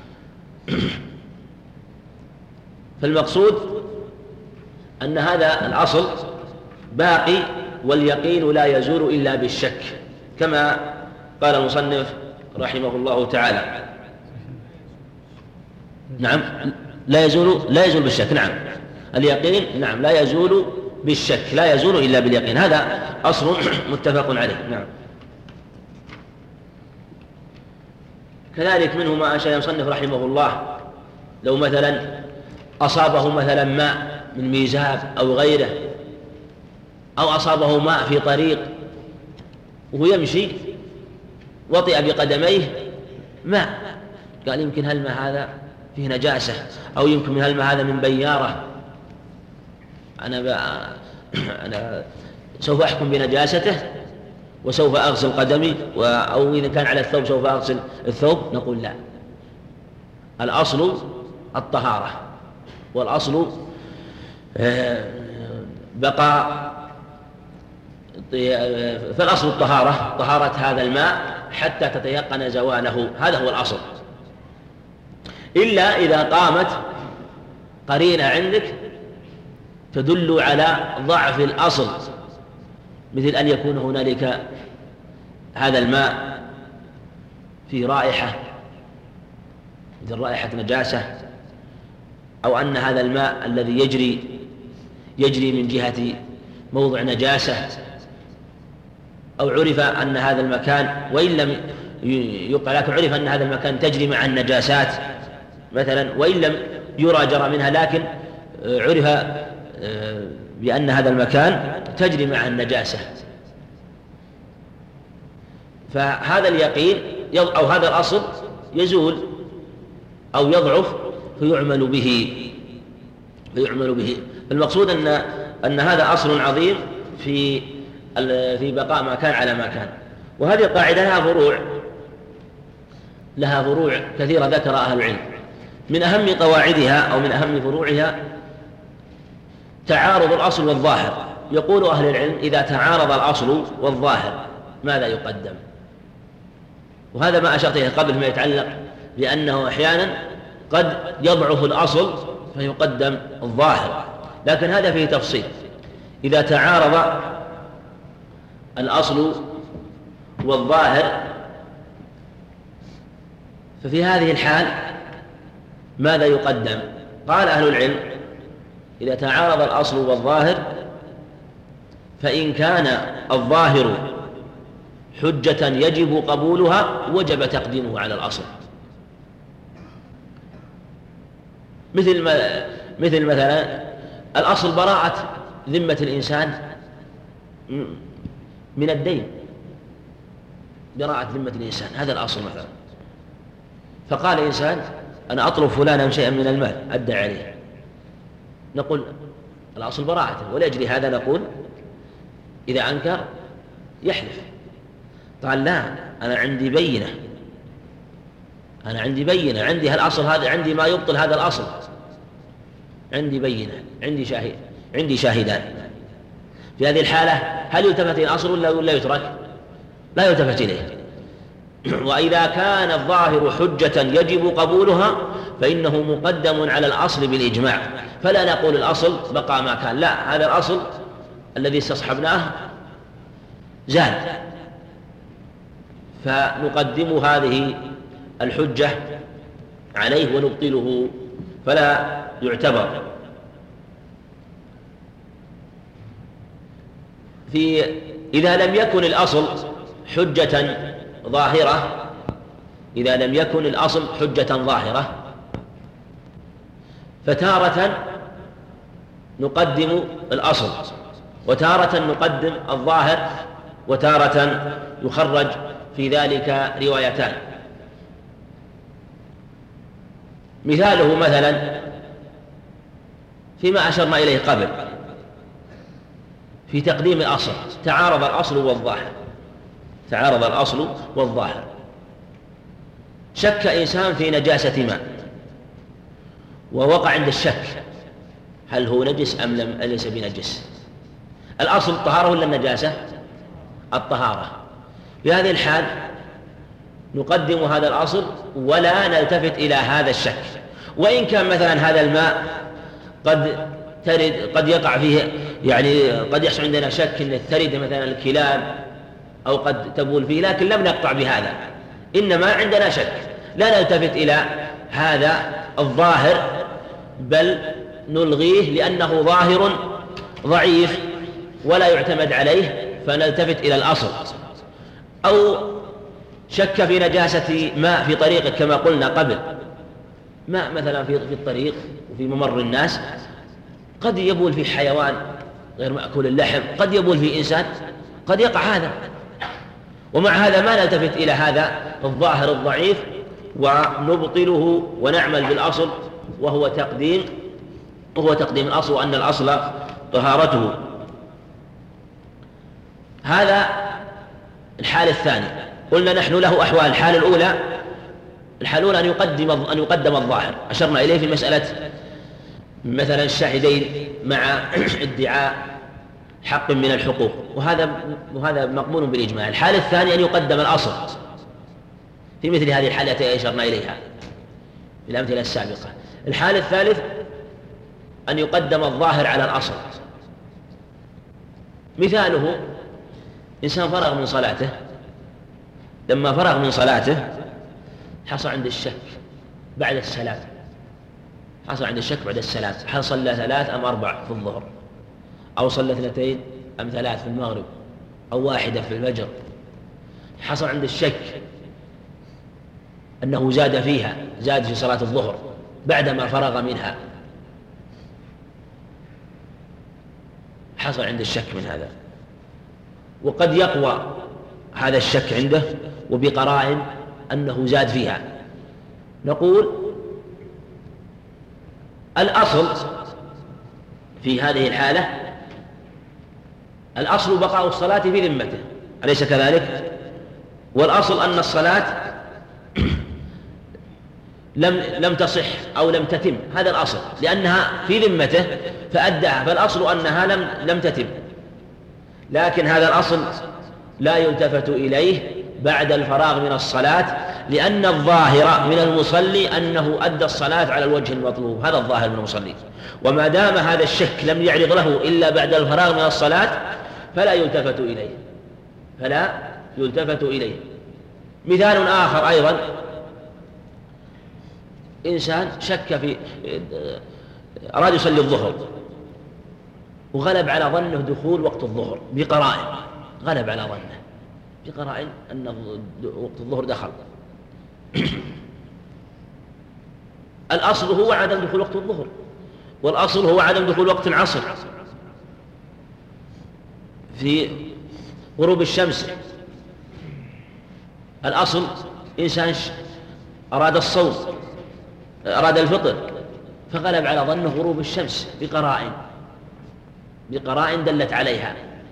فالمقصود أن هذا الأصل باقي واليقين لا يزول إلا بالشك، كما قال المصنف رحمه الله تعالى. نعم، لا يزول لا يزول بالشك. نعم، اليقين نعم لا يزول بالشك، لا يزول إلا باليقين، هذا أصل متفق عليه. نعم. كذلك منه ما أشار المصنف رحمه الله، لو مثلا أصابه مثلا ماء من ميزاب أو غيره، أو أصابه ماء في طريق وهو يمشي وطئ بقدميه ماء، قال يمكن هالماء هذا فيه نجاسة، أو يمكن من هالماء هذا من بيارة، أنا, أنا سوف أحكم بنجاسته وسوف أغسل قدمي، أو إذا كان على الثوب سوف أغسل الثوب. نقول لا، الأصل الطهارة، والأصل بقاء، فالأصل الطهارة، طهارة هذا الماء حتى تتيقن زواله، هذا هو الأصل. إلا إذا قامت قرينة عندك تدل على ضعف الأصل، مثل أن يكون هنالك هذا الماء في رائحة مثل رائحة نجاسة، أو أن هذا الماء الذي يجري يجري من جهة موضع نجاسة، أو عرف أن هذا المكان وإن لم يقع لكن عرف أن هذا المكان تجري مع النجاسات مثلا، وإن لم يرى جرى منها لكن عرف بأن هذا المكان تجري مع النجاسة، فهذا اليقين أو هذا الأصل يزول أو يضعف فيعمل به فيعمل به المقصود أن أن هذا أصل عظيم في في بقاء ما كان على ما كان. وهذه القاعدة لها فروع لها فروع كثيرة ذكر أهل العلم. من أهم قواعدها أو من أهم فروعها تعارض الأصل والظاهر. يقول أهل العلم إذا تعارض الأصل والظاهر ماذا يقدم؟ وهذا ما أشرت إليه قبل، ما يتعلق بأنه أحيانا قد يضعف الأصل فيقدم الظاهر، لكن هذا فيه تفصيل. إذا تعارض الأصل والظاهر ففي هذه الحال ماذا يقدم؟ قال أهل العلم إذا تعارض الأصل والظاهر فإن كان الظاهر حجة يجب قبولها وجب تقديمه على الأصل. مثل ما مثل مثلا الأصل براءة ذمة الإنسان من الدين، براءة ذمة الإنسان، هذا الأصل مثلا. فقال إنسان أنا أطلب فلانا شيئا من المال أدعي عليه، نقول الأصل براءته، ولأجل هذا نقول إذا أنكر يحلف. قال لا، أنا عندي بينة أنا عندي بينة عندي هالأصل هذا، عندي ما يبطل هذا الأصل، عندي بينة، عندي شاهد عندي شاهدان. في هذه الحالة هل يلتفت إلى الأصل ولا يترك؟ لا يلتفت إليه. وإذا كان الظاهر حجة يجب قبولها فإنه مقدم على الأصل بالإجماع، فلا نقول الأصل بقى ما كان، لا، هذا الأصل الذي استصحبناه زاد، فنقدم هذه الحجة عليه ونبطله فلا يعتبر. في إذا لم يكن الأصل حجة ظاهرة إذا لم يكن الأصل حجة ظاهرة فتارة نقدم الأصل وتارة نقدم الظاهر وتارة يخرج في ذلك روايتان. مثاله مثلا فيما أشرنا إليه قبل في تقديم الأصل، تعارض الأصل والظاهر تعارض الأصل والظاهر شك إنسان في نجاسة ماء ووقع عند الشك هل هو نجس أم لم ليس بنجس. الأصل الطهارة ولا النجاسة؟ الطهارة. في هذه الحال نقدم هذا الأصل ولا نلتفت إلى هذا الشك، وإن كان مثلا هذا الماء قد ترد قد يقع فيه يعني قد يحصل عندنا شك أن ترد مثلا الكلاب أو قد تبول فيه، لكن لم نقطع بهذا، إنما عندنا شك، لا نلتفت إلى هذا الظاهر بل نلغيه لأنه ظاهر ضعيف ولا يعتمد عليه، فنلتفت إلى الأصل. أو شك في نجاسة ماء في طريقه كما قلنا قبل، ماء مثلا في الطريق وفي ممر الناس قد يبول في حيوان غير مأكول اللحم، قد يبول في إنسان، قد يقع هذا، ومع هذا ما نلتفت إلى هذا الظاهر الضعيف ونبطله ونعمل بالأصل وهو تقديم وهو تقديم الأصل، وأن الأصل طهارته. هذا الحال الثاني. قلنا نحن له أحوال. الحال الأولى الحال الأولى أن يقدم أن يقدم الظاهر، أشرنا إليه في مسألة مثلا الشاهدين مع ادعاء حق من الحقوق، وهذا وهذا مقبول بالإجماع. الحال الثاني أن يقدم الأصل في مثل هذه الحالة التي أشرنا إليها في الأمثلة السابقة. الحال الثالث أن يقدم الظاهر على الأصل. مثاله إنسان فرغ من صلاته، لما فرغ من صلاته حصل عند الشك بعد السلام حصل عند الشك بعد السلام هل صلى ثلاث أم أربع في الظهر، أو صلى اثنتين أم ثلاث في المغرب، أو واحدة في الفجر. حصل عند الشك أنه زاد فيها زاد في صلاة الظهر بعدما فرغ منها، حصل عند الشك من هذا. وقد يقوى هذا الشك عنده وبقرائن أنه زاد فيها. نقول الأصل في هذه الحالة الأصل بقاء الصلاة في ذمته، أليس كذلك؟ والأصل أن الصلاة لم لم تصح أو لم تتم، هذا الأصل، لأنها في ذمته فأدعها، فالأصل أنها لم لم تتم. لكن هذا الأصل لا يلتفت إليه بعد الفراغ من الصلاة، لأن الظاهر من المصلي أنه أدى الصلاة على الوجه المطلوب، هذا الظاهر من المصلي. وما دام هذا الشك لم يعرض له إلا بعد الفراغ من الصلاة فلا يلتفت إليه فلا يلتفت إليه. مثال آخر أيضا، إنسان شك في أراد يصلي الظهر وغلب على ظنه دخول وقت الظهر بقرائن، غلب على ظنه بقرائن أن وقت الظهر دخل. الأصل هو عدم دخول وقت الظهر، والأصل هو عدم دخول وقت العصر في غروب الشمس. الأصل إنسان أراد الصوم أراد الفطر فغلب على ظنه غروب الشمس بقرائن بقرائن دلت عليها،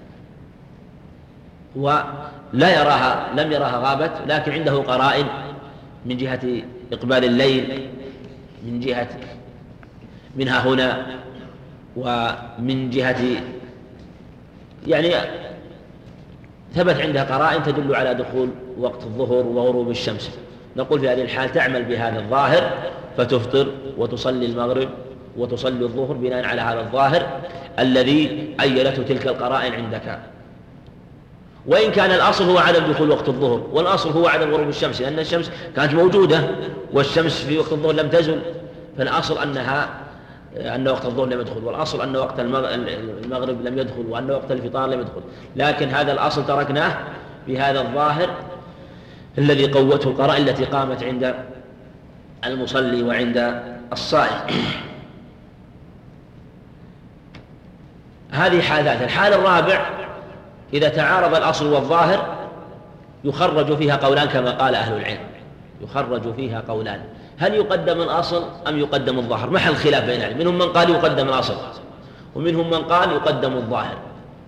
ولا يراها لم يراها غابت، لكن عنده قرائن من جهة إقبال الليل، من جهة منها هنا، ومن جهة يعني ثبت عندها قرائن تدل على دخول وقت الظهر وغروب الشمس، نقول في هذه الحال تعمل بهذا الظاهر فتفطر وتصلي المغرب وتصلي الظهر بناء على هذا الظاهر الذي أيدته تلك القرائن عندك. وإن كان الأصل هو عدم دخول وقت الظهر، والأصل هو عدم غروب الشمس، لأن الشمس كانت موجودة والشمس في وقت الظهر لم تزل، فالأصل أنها أن وقت الظهر لم يدخل، والأصل أن وقت المغرب لم يدخل، وأن وقت الفطار لم يدخل، لكن هذا الأصل تركناه بهذا الظاهر الذي قوته القرائن التي قامت عند المصلي وعند الصائم. هذه حال ثالثة. الحال الرابع إذا تعارض الأصل والظاهر يخرج فيها قولان كما قال أهل العلم، يخرج فيها قولان، هل يقدم الأصل أم يقدم الظاهر؟ محل خلاف بين العلم، منهم من قال يقدم الأصل ومنهم من قال يقدم الظاهر.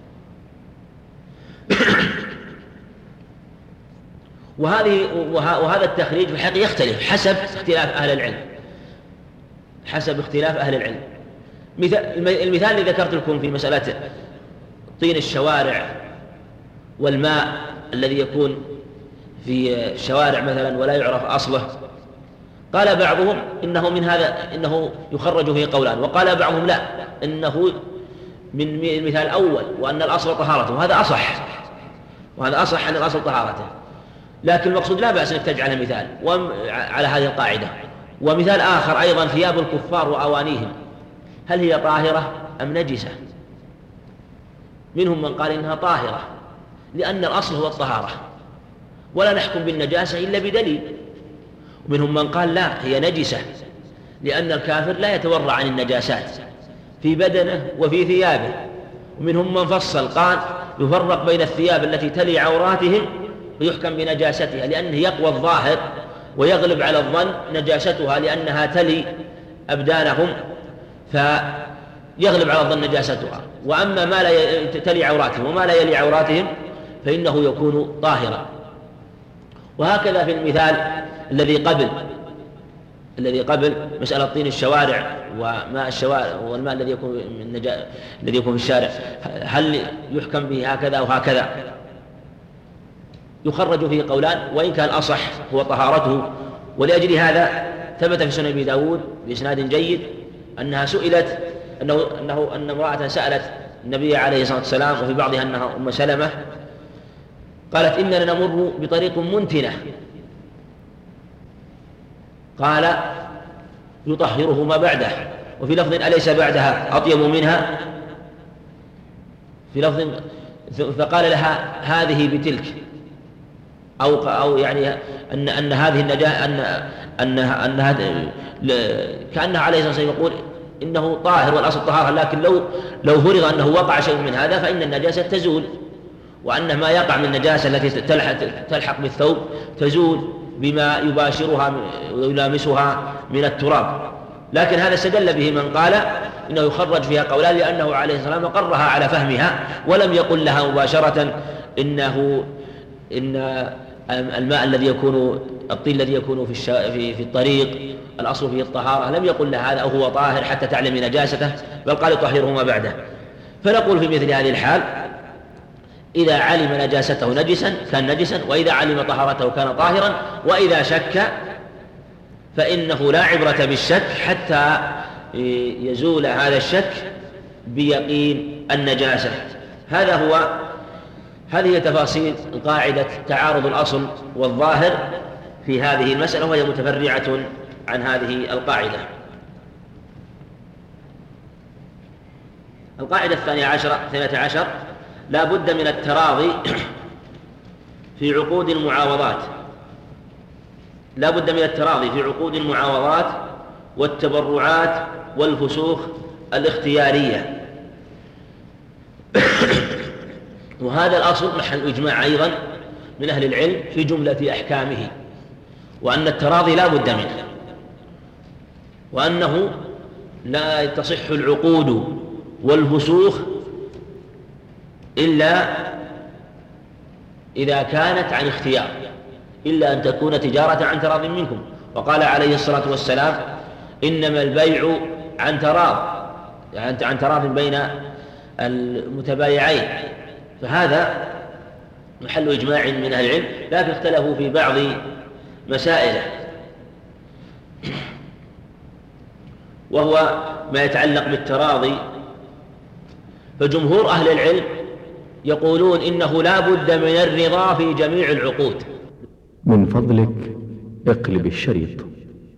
وهذه وهذا التخريج في الحقيقة يختلف حسب اختلاف أهل العلم، حسب اختلاف أهل العلم. المثال الذي ذكرت لكم في مسألة طين الشوارع والماء الذي يكون في الشوارع مثلا ولا يعرف أصله، قال بعضهم إنه من هذا إنه يخرج فيه قولان، وقال بعضهم لا، إنه من المثال الأول وأن الأصل طهارته، وهذا أصح، وهذا أصح أن الأصل طهارته، لكن المقصود لا بأس أنك تجعل مثال على هذه القاعدة. ومثال آخر أيضا ثياب الكفار وأوانيهم، هل هي طاهرة أم نجسة؟ منهم من قال إنها طاهرة لأن الأصل هو الطهارة ولا نحكم بالنجاسة إلا بدليل، ومنهم من قال لا، هي نجسة لأن الكافر لا يتورع عن النجاسات في بدنه وفي ثيابه، ومنهم من فصل قال يفرق بين الثياب التي تلي عوراتهم ويحكم بنجاستها لأنه يقوى الظاهر ويغلب على الظن نجاستها لأنها تلي أبدانهم فيغلب على الظن نجاستها، وأما ما لا تلي عوراتهم وما لا يلي عوراتهم فإنه يكون طاهرا. وهكذا في المثال الذي قبل الذي قبل مسألة طين الشوارع وماء الشوارع والماء الذي يكون من نجا... الذي يكون في الشارع، هل يحكم به هكذا وهكذا؟ يخرج فيه قولان، وإن كان الأصح هو طهارته. ولأجل هذا ثبت في سنن أبي داود بإسناد جيد أنها سئلت أنه, أنه أن امرأة سألت النبي عليه الصلاة والسلام، وفي بعضها أنها أم سلمة، قالت إننا نمر بطريق منتنة، قال يطهره ما بعده، وفي لفظ أليس بعدها أطيب منها، في لفظ فقال لها هذه بتلك، أو أو يعني أن أن هذه النجاة أن أن أن هذا كأنها عليه الصلاة والسلام يقول إنه طاهر والأصل طهارة، لكن لو لو فرض أنه وقع شيء من هذا فإن النجاسة تزول، وأن ما يقع من النجاسة التي تلحق تلحق بالثوب تزول بما يباشرها ويلامسها من التراب. لكن هذا استدل به من قال إنه يخرج فيها قولان، لأنه عليه الصلاة والسلام قرها على فهمها ولم يقل لها مباشرة إنه إن الماء الذي يكون الطين الذي يكون في, الشا... في في الطريق الأصل فيه الطهارة، لم يقل لها هذا أو هو طاهر حتى تعلم نجاسته، بل قال يطهره ما بعده. فنقول في مثل هذه الحال إذا علم نجاسته نجسا كان نجسا، وإذا علم طهارته كان طاهرا، وإذا شك فإنه لا عبرة بالشك حتى يزول هذا الشك بيقين النجاسة. هذا هو هذه تفاصيل قاعدة تعارض الأصل والظاهر في هذه المسألة، وهي متفرعة عن هذه القاعدة. القاعدة الثانية عشر الثانية عشر لا بد من التراضي في عقود المعاوضات، لا بد من التراضي في عقود المعاوضات والتبرعات والفسوخ الاختيارية. وهذا الأصل محل إجماع أيضا من أهل العلم في جملة أحكامه، وأن التراضي لا بد منه، وأنه لا تصح العقود والفسوخ إلا إذا كانت عن اختيار، إلا أن تكون تجارة عن تراض منكم. وقال عليه الصلاة والسلام إنما البيع عن تراض، يعني عن تراض بين المتبايعين. فهذا محل إجماع من أهل العلم، لكن اختلفوا في بعض مسائله، وهو ما يتعلق بالتراضي. فجمهور أهل العلم يقولون إنه لا بد من الرضا في جميع العقود.
من فضلك اقلب الشريط.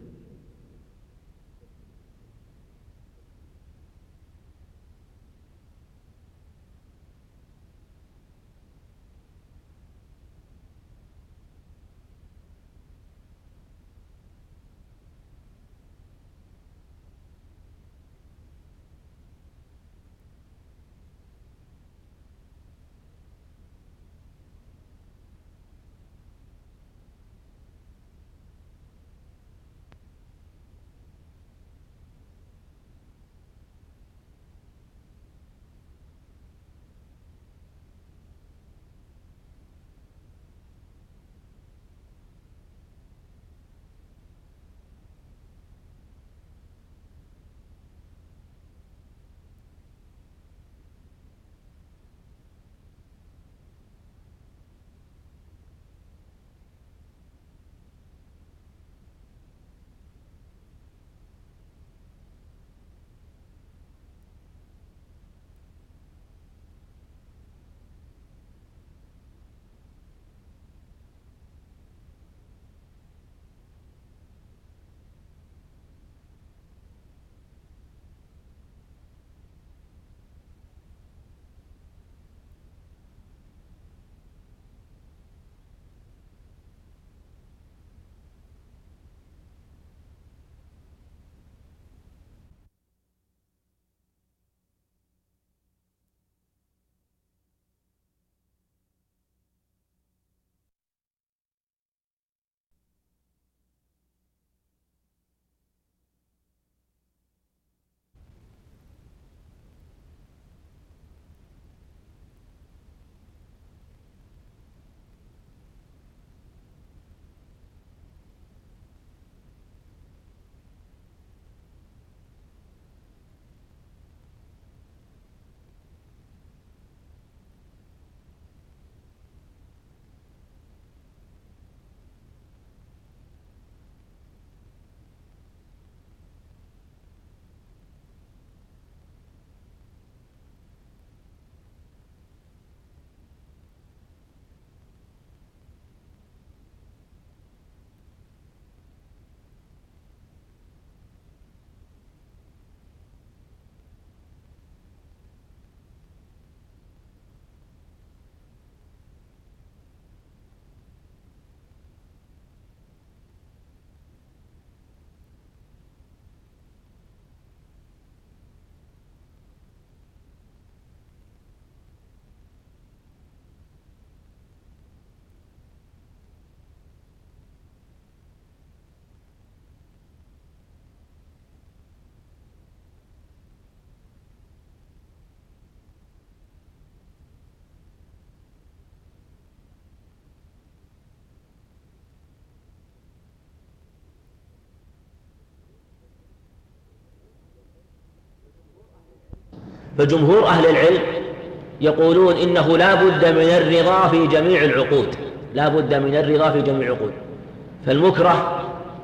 فجمهور أهل العلم يقولون إنه لا بد من الرضا في جميع العقود، لا بد من الرضا في جميع العقود. فالمكره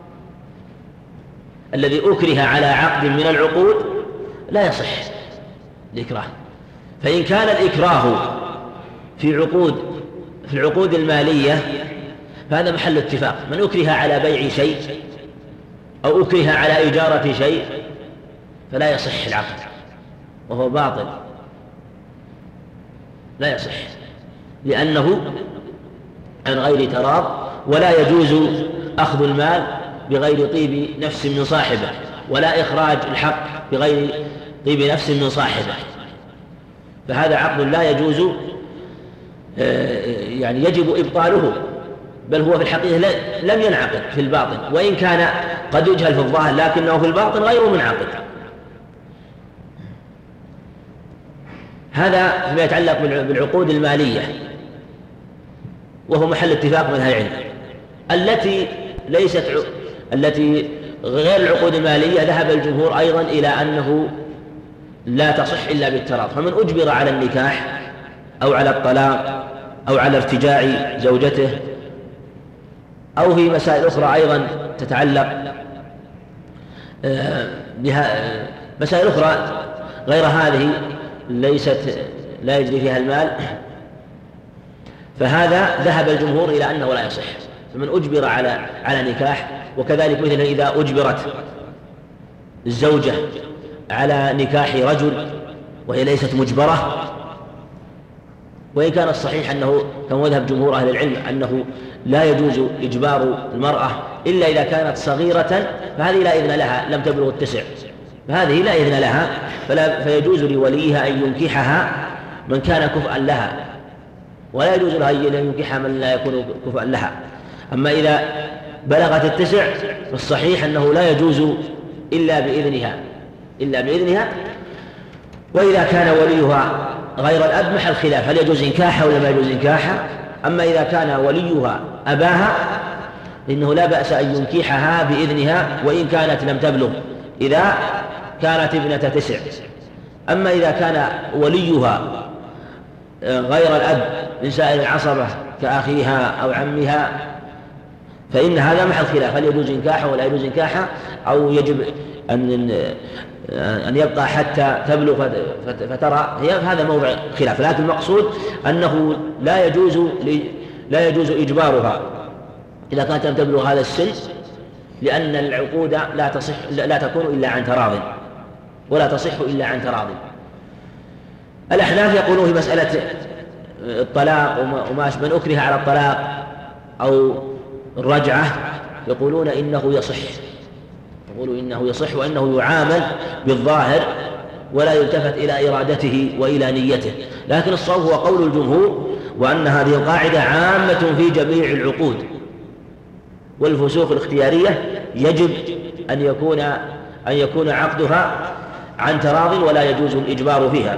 الذي أكره على عقد من العقود لا يصح الإكراه. فإن كان الإكراه في عقود في العقود المالية فهذا محل اتفاق. من أكره على بيع شيء أو أكره على إجارة شيء فلا يصح العقد، وهو باطل لا يصح، لأنه عن غير تراض، ولا يجوز أخذ المال بغير طيب نفس من صاحبه، ولا إخراج الحق بغير طيب نفس من صاحبه. فهذا عقد لا يجوز، يعني يجب إبطاله، بل هو في الحقيقة لم ينعقد في الباطن، وإن كان قد يجهل في الظاهر لكنه في الباطن غير منعقد. هذا فيما يتعلق بالعقود المالية، وهو محل اتفاق من أهل العلم. التي ليست ع... التي غير العقود المالية ذهب الجمهور أيضا إلى أنه لا تصح إلا بالتراض. فمن أجبر على النكاح أو على الطلاق أو على ارتجاع زوجته، أو في مسائل أخرى أيضا تتعلق بها مسائل أخرى غير هذه ليست لا يجري فيها المال، فهذا ذهب الجمهور إلى أنه لا يصح. فمن أجبر على على نكاح، وكذلك مثلا إذا أجبرت الزوجة على نكاح رجل وهي ليست مجبرة، وإن كان الصحيح أنه كما مذهب جمهور أهل العلم أنه لا يجوز إجبار المرأة إلا إذا كانت صغيرة، فهذه لا إذن لها، لم تبلغ التسع، فهذه لا إذن لها، فلا فيجوز لوليها أن ينكحها من كان كفءا لها، ولا يجوز لها أن ينكحها من لا يكون كفءا لها. أما إذا بلغت التسع فالصحيح أنه لا يجوز إلا بإذنها إلا بإذنها وإذا كان وليها غير الأب محل خلاف، هل يجوز إنكاحها ولا ما يجوز إنكاحها؟ أما إذا كان وليها أباها إنه لا بأس أن ينكحها بإذنها وإن كانت لم تبلغ، إذا كانت ابنة تسع. أما إذا كان وليها غير الأب من سائر العصبة كأخيها أو عمها فإن هذا محل خلاف، هل يجوز إنكاحها ولا يجوز إنكاحها، أو يجب أن أن يبقى حتى تبلغ فترى، هي هذا موضع خلاف. لكن المقصود أنه لا يجوز لا يجوز إجبارها إذا كانت لم تبلغ هذا السن، لأن العقود لا تصح لا تكون إلا عن تراض، ولا تصح إلا عن تراض. الأحناف يقولون في مسألة الطلاق وما من أكره على الطلاق أو الرجعة يقولون إنه يصح يقولوا إنه يصح وأنه يعامل بالظاهر ولا يلتفت إلى إرادته وإلى نيته. لكن الصواب هو قول الجمهور، وأن هذه القاعدة عامة في جميع العقود، والفسوق الاختيارية يجب أن يكون أن يكون عقدها عن تراض ولا يجوز الإجبار فيها.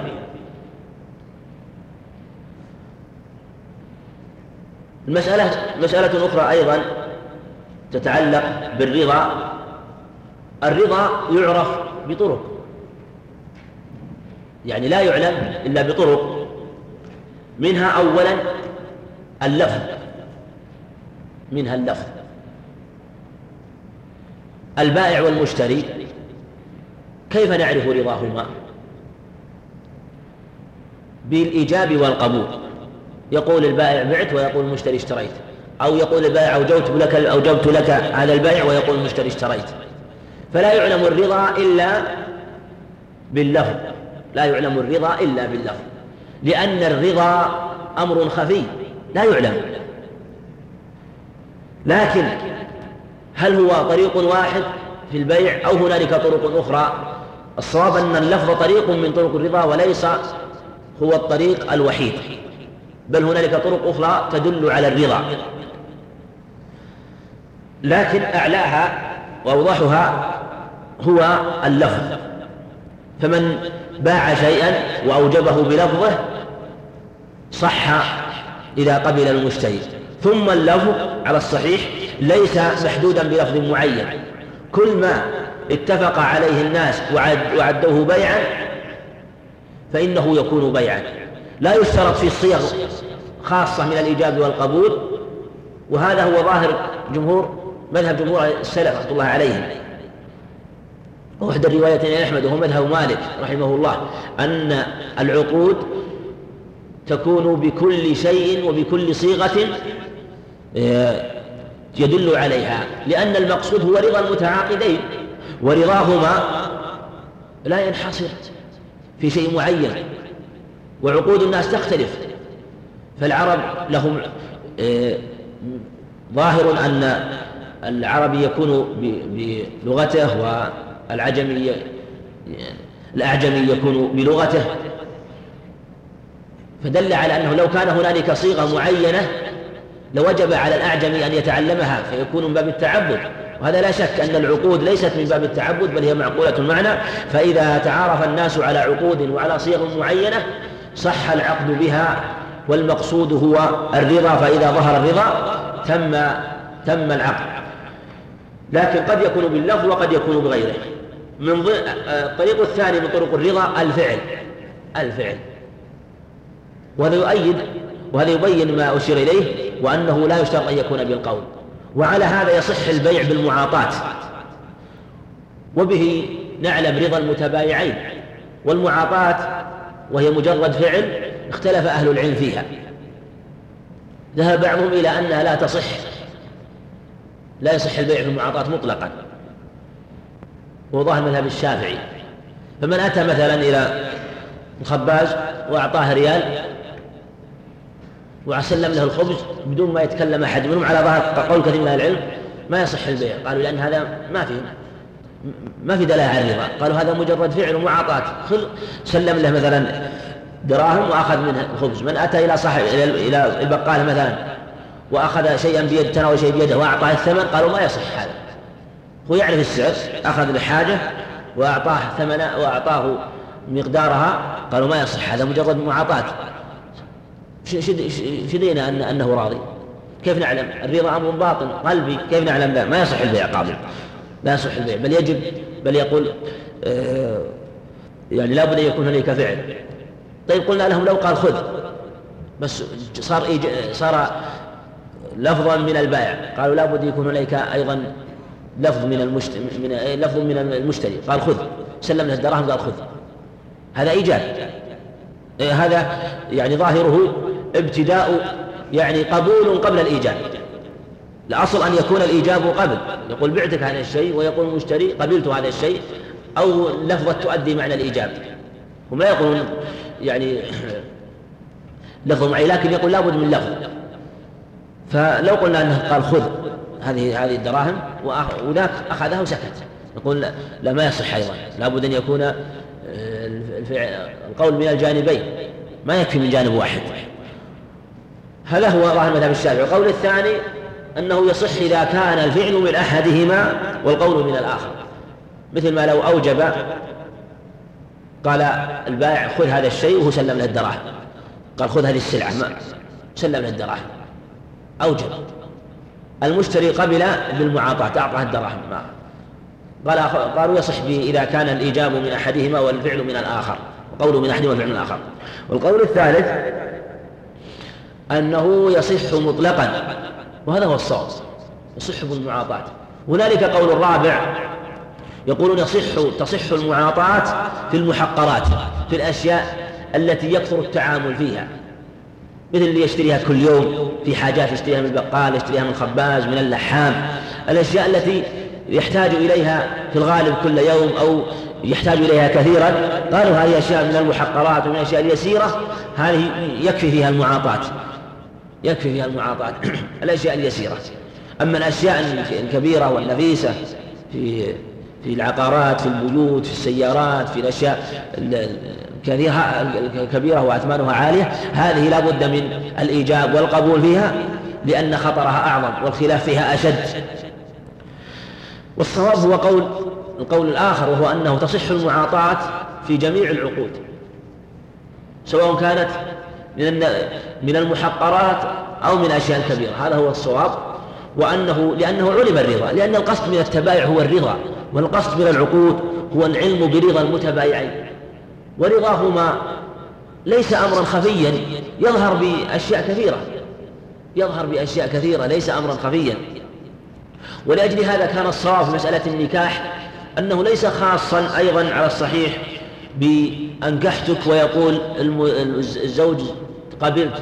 المسألة مسألة أخرى أيضا تتعلق بالرضا. الرضا يعرف بطرق، يعني لا يعلم إلا بطرق، منها أولا اللفظ منها اللفظ البائع والمشتري كيف نعرف رضاهما؟ بالإيجاب والقبول. يقول البائع بعت ويقول المشتري اشتريت، أو يقول البائع أوجبت لك أوجبت لك هذا البيع ويقول المشتري اشتريت. فلا يعلم الرضا إلا باللفظ لا يعلم الرضا إلا باللفظ لأن الرضا أمر خفي لا يعلم. لكن هل هو طريق واحد في البيع أو هنالك طرق أخرى؟ الصواب أن اللفظ طريق من طرق الرضا وليس هو الطريق الوحيد، بل هنالك طرق أخرى تدل على الرضا، لكن أعلاها وأوضحها هو اللفظ. فمن باع شيئا وأوجبه بلفظه صح إذا قبل المشتري. ثم اللفظ على الصحيح ليس محدودا بلفظ معين، كل ما اتفق عليه الناس وعدوه بيعا فإنه يكون بيعا، لا يشترط في الصيغ خاصة من الإيجاب والقبول. وهذا هو ظاهر جمهور مذهب جمهور السلف رحمة الله عليهم، وإحدى الروايتين أحمد وهو مذهب مالك رحمه الله، أن العقود تكون بكل شيء وبكل صيغة يدل عليها، لأن المقصود هو رضا المتعاقدين، ورضاهما لا ينحصر في شيء معين، وعقود الناس تختلف. فالعرب لهم ظاهر أن العربي يكون بلغته والعجمي الأعجمي يكون بلغته، فدل على أنه لو كان هنالك صيغة معينة لوجب على الأعجمي أن يتعلمها فيكون من باب التعبد. وهذا لا شك أن العقود ليست من باب التعبد بل هي معقولة المعنى، فإذا تعارف الناس على عقود وعلى صيغ معينة صح العقد بها، والمقصود هو الرضا، فإذا ظهر الرضا تم تم العقد. لكن قد يكون باللفظ وقد يكون بغيره. من الطريق الثاني من طرق الرضا الفعل الفعل وهذا يؤيد وهذا يبين ما أشير إليه، وأنه لا يشترط أن يكون بالقول. وعلى هذا يصح البيع بالمعاطاة، وبه نعلم رضا المتبايعين. والمعاطاة وهي مجرد فعل اختلف أهل العلم فيها، ذهب بعضهم إلى أنها لا تصح، لا يصح البيع بالمعاطاة مطلقا، وهو ظاهر مذهب الشافعي. فمن أتى مثلا إلى الخباز وأعطاه ريال وسلم له الخبز بدون ما يتكلم أحد منهم، على ظاهر قول كثير من العلم ما يصح البيع، قالوا لأن هذا ما فيه ما في دلالة على الرضا، قالوا هذا مجرد فعل ومعاطاة، سلم له مثلا دراهم وأخذ منها الخبز. من أتى إلى صاحب إلى البقالة مثلا وأخذ شيئا بيد، تناول شيء بيده وأعطاه الثمن، قالوا ما يصح هذا، هو يعرف السعر، أخذ الحاجة وأعطاه ثمنه وأعطاه مقدارها، قالوا ما يصح هذا مجرد معاطاة. شدينا أن أنه راضي، كيف نعلم؟ الرضا أمر باطن قلبي، كيف نعلم ذا؟ ما يصح البيع قابل، لا يصح البيع، بل يجب بل يقول آه يعني لا بد أن يكون هناك فعل. طيب قلنا لهم لو قال خذ بس صار صار لفظا من البائع، قالوا لا بد يكون هناك أيضا لفظ من المشتري من لفظ من المشتري، قال خذ، سلم له الدراهم قال خذ، هذا إيجاب. هذا يعني ظاهره ابتداء يعني قبول قبل الإيجاب. الأصل أن يكون الإيجاب قبل، يقول بعتك هذا الشيء ويقول المشتري قبلت هذا الشيء، أو لفظة تؤدي معنى الإيجاب. هم لا يقولون يعني لفظ معي، لكن يقول لابد من لفظ. فلو قلنا أنه قال خذ هذه هذه الدراهم وذاك أخذها وسكت، نقول لا, لا ما يصح أيضا، لابد أن يكون القول من الجانبين، ما يكفي من جانب واحد. هذا هو ظاهر مذهب الشافعي. القول الثاني أنه يصح إذا كان الفعل من أحدهما والقول من الآخر، مثل ما لو أوجب قال البائع خذ هذا الشيء وهو سلم له الدراهم، قال خذ هذه السلعة ما سلم له الدراهم، أوجب، المشتري قبل بالمعاطاة أعطاه الدراهم ما قال، قالوا يصح به إذا كان الإيجاب من أحدهما والفعل من الآخر، وقوله من أحدهما والفعل من الآخر. والقول الثالث أنه يصح مطلقا، وهذا هو الصواب، يصح بالمعاطاة. هنالك قول الرابع يقولون يصح تصح المعاطاة في المحقرات، في الأشياء التي يكثر التعامل فيها، مثل اللي يشتريها كل يوم، في حاجات يشتريها من البقال، يشتريها من الخباز، من اللحام، الأشياء التي يحتاج إليها في الغالب كل يوم أو يحتاج إليها كثيرا، قالوا هذه أشياء من المحقرات ومن الأشياء اليسيرة، هذه يكفي فيها المعاطاة، يكفي فيها المعاطاة الأشياء اليسيرة. أما الأشياء الكبيرة والنفيسة في في العقارات، في البيوت، في السيارات، في الأشياء الكبيرة وأثمانها عالية، هذه لا بد من الإيجاب والقبول فيها، لأن خطرها أعظم والخلاف فيها أشد. والصواب هو قول القول الآخر، وهو أنه تصح المعاطاة في جميع العقود، سواء كانت من المحقرات أو من الأشياء الكبيرة، هذا هو الصواب. وأنه لأنه علم الرضا، لأن القصد من التبايع هو الرضا، والقصد من العقود هو العلم برضا المتبايعين، ورضاهما ليس أمرا خفيا يظهر بأشياء كثيرة، يظهر بأشياء كثيرة ليس أمرا خفيا. ولأجل هذا كان الصواب في مسألة النكاح أنه ليس خاصا أيضا على الصحيح بأنكحتك ويقول الزوج قبلت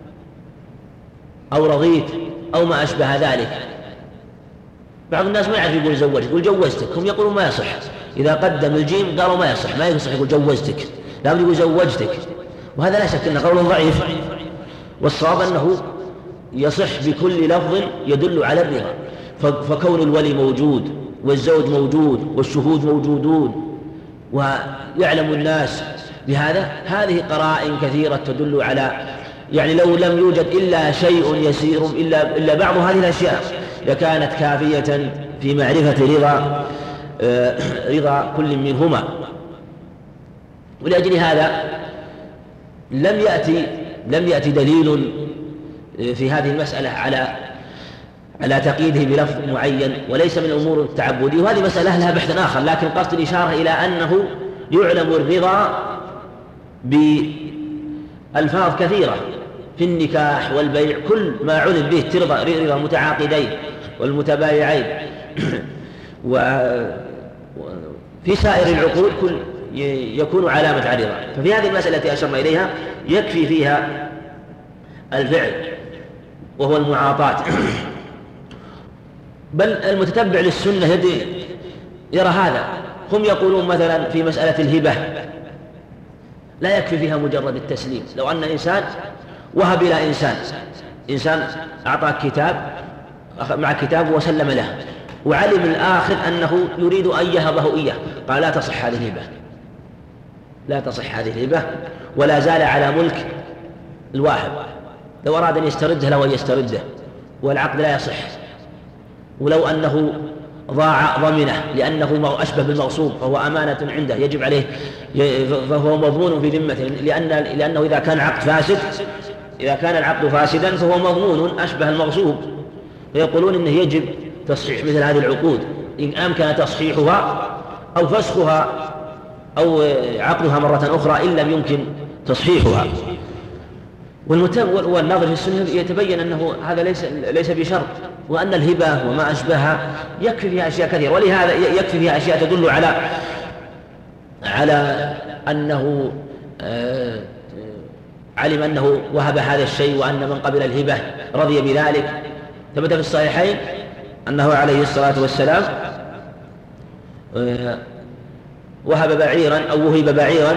أو رضيت أو ما أشبه ذلك. بعض الناس ما يعرف يقول زوجت، يقول جوزتك، هم يقولون ما يصح، إذا قدم الجيم قالوا ما يصح، ما يصح يقول جوزتك، لا بد يقول زوجتك، وهذا لا شك أنه قول ضعيف. والصواب أنه يصح بكل لفظ يدل على الرضا، فكون الولي موجود والزوج موجود والشهود موجودون ويعلم الناس بهذا، هذه قرائن كثيرة تدل على، يعني لو لم يوجد إلا شيء يسير إلا, إلا بعض هذه الأشياء لكانت كافية في معرفة رضا رضا كل منهما. ولأجل هذا لم يأتي لم يأتي دليل في هذه المسألة على على تقييده بلفظ معين، وليس من الأمور التعبدية، وهذه مسألة لها بحث آخر، لكن قصد الإشارة إلى أنه يعلم الرضا بألفاظ كثيرة في النكاح والبيع كل ما علم به ترضى رضا المتعاقدين والمتبايعين وفي سائر العقود كل يكون علامة على الرضا. ففي هذه المسألة التي أشرنا إليها يكفي فيها الفعل وهو المعاطاة. بل المتتبع للسنة يرى هذا. هم يقولون مثلا في مسألة الهبة لا يكفي فيها مجرد التسليم. لو أن إنسان وهب إلى إنسان إنسان أعطاه كتاب مع كتاب وسلم له وعلم الآخر أنه يريد أن يهبه إياه، قال لا تصح هذه الهبة، لا تصح هذه الهبة، ولا زال على ملك الواهب. لو أراد أن يسترده لو أن يسترده والعقد لا يصح. ولو أنه ضاع ضمنه لأنه أشبه بالمغصوب فهو أمانة عنده يجب عليه فهو مضمون في ذمته، لأن لأنه إذا كان عقد فاسد إذا كان العقد فاسدا فهو مضمون أشبه المغصوب. فيقولون إنه يجب تصحيح مثل هذه العقود إن أمكن تصحيحها أو فسخها أو عقدها مرة أخرى إن لم يمكن تصحيحها. والناظر في السنة يتبين أنه هذا ليس ليس بشرط، وأن الهبة وما أشبهها يكفي فيها أشياء كثيرة. ولهذا يكفي فيها أشياء تدل على على أنه آه علم أنه وهب هذا الشيء وأن من قبل الهبة رضي بذلك. ثبت في الصحيحين أنه عليه الصلاة والسلام آه وهب بعيرا أو وهب بعيرا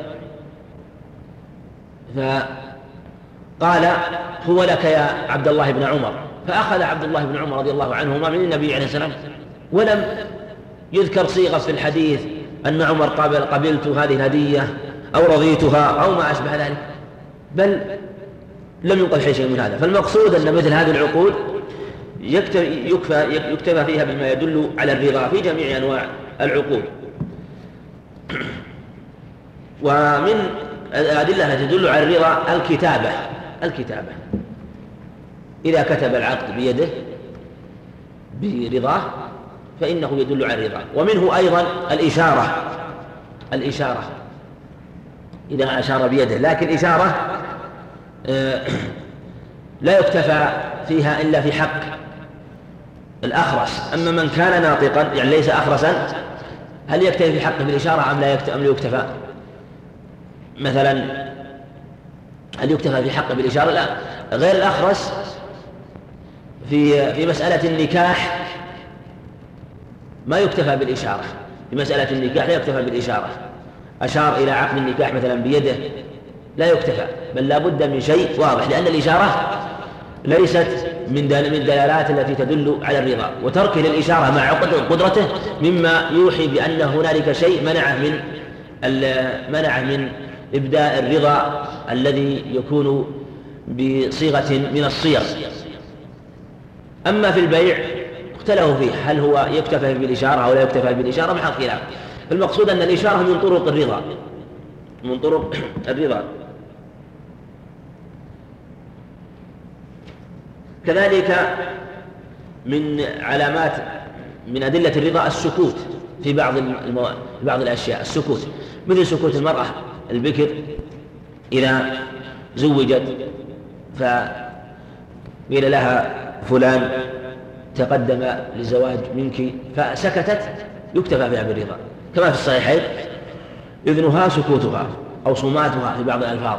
فقال هو لك يا عبد الله بن عمر، فأخذ عبد الله بن عمر رضي الله عنهما من النبي عليه السلام، ولم يذكر صيغة في الحديث أن عمر قبل قبلت هذه الهدية أو رضيتها أو ما أشبه ذلك، بل لم ينقل شيء من هذا. فالمقصود أن مثل هذه العقود يكفى يكتفى فيها بما يدل على الرضا في جميع أنواع العقود. ومن الأدلة التي تدل على الرضا الكتابة الكتابة إذا كتب العقد بيده برضاه فإنه يدل على الرضا. ومنه أيضا الإشارة الإشارة إذا أشار بيده، لكن إشارة لا يكتفى فيها إلا في حق الأخرس. أما من كان ناطقا يعني ليس أخرسا هل يكتفي في حقه بالإشارة أم لا يكتفى؟ مثلا هل يكتفى في حقه بالإشارة؟ لا. غير الأخرس في في مسألة النكاح ما يكتفى بالإشارة. في مسألة النكاح لا يكتفى بالإشارة، أشار إلى عقد النكاح مثلا بيده لا يكتفى، بل لا بد من شيء واضح، لأن الإشارة ليست من دلالات التي تدل على الرضا. وتركه للإشارة مع قدرته مما يوحي بأن هنالك شيء منعه من منعه من إبداء الرضا الذي يكون بصيغة من الصيغ. أما في البيع اختلفوا فيه هل هو يكتفى بالإشارة أو لا يكتفى بالإشارة محل خلاف. المقصود أن الإشارة من طرق الرضا من طرق الرضا. كذلك من علامات من أدلة الرضا السكوت في بعض المو... في بعض الأشياء. السكوت مثل سكوت المرأة البكر إذا زوجت فقيل لها فلان تقدم للزواج منك فسكتت يكتفى بها بالرضا، كما في الصحيحين إذنها سكوتها أو صماتها في بعض الألفاظ.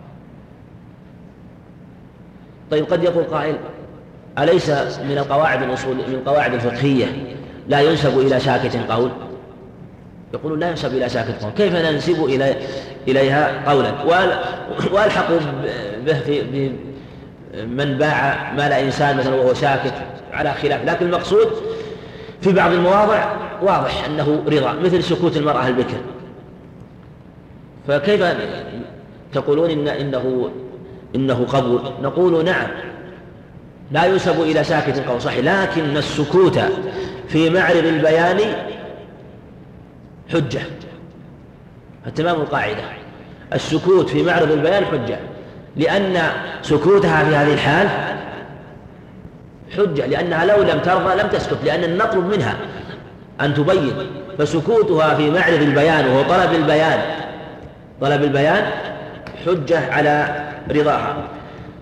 طيب قد يقول قائل أليس من القواعد الأصول من القواعد الفقهية لا ينسب إلى ساكت قول؟ يقولون لا ينسب إلى ساكت قول، كيف ننسب إلي إليها قولا وألحق به في من باع مال إنسان مثلا وهو ساكت على خلاف. لكن المقصود في بعض المواضع واضح أنه رضا مثل سكوت المرأة البكر. فكيف تقولون إن إنه إنه قبول؟ نقول نعم لا ينسب إلى ساكت قول صحيح، لكن السكوت في معرض البيان حجة. تمام القاعدة، السكوت في معرض البيان حجة، لأن سكوتها في هذه الحال حجة، لأنها لو لم ترضى لم تسكت، لأن نطلب منها أن تبين. فسكوتها في معرض البيان وهو طلب البيان طلب البيان حجة على رضاها.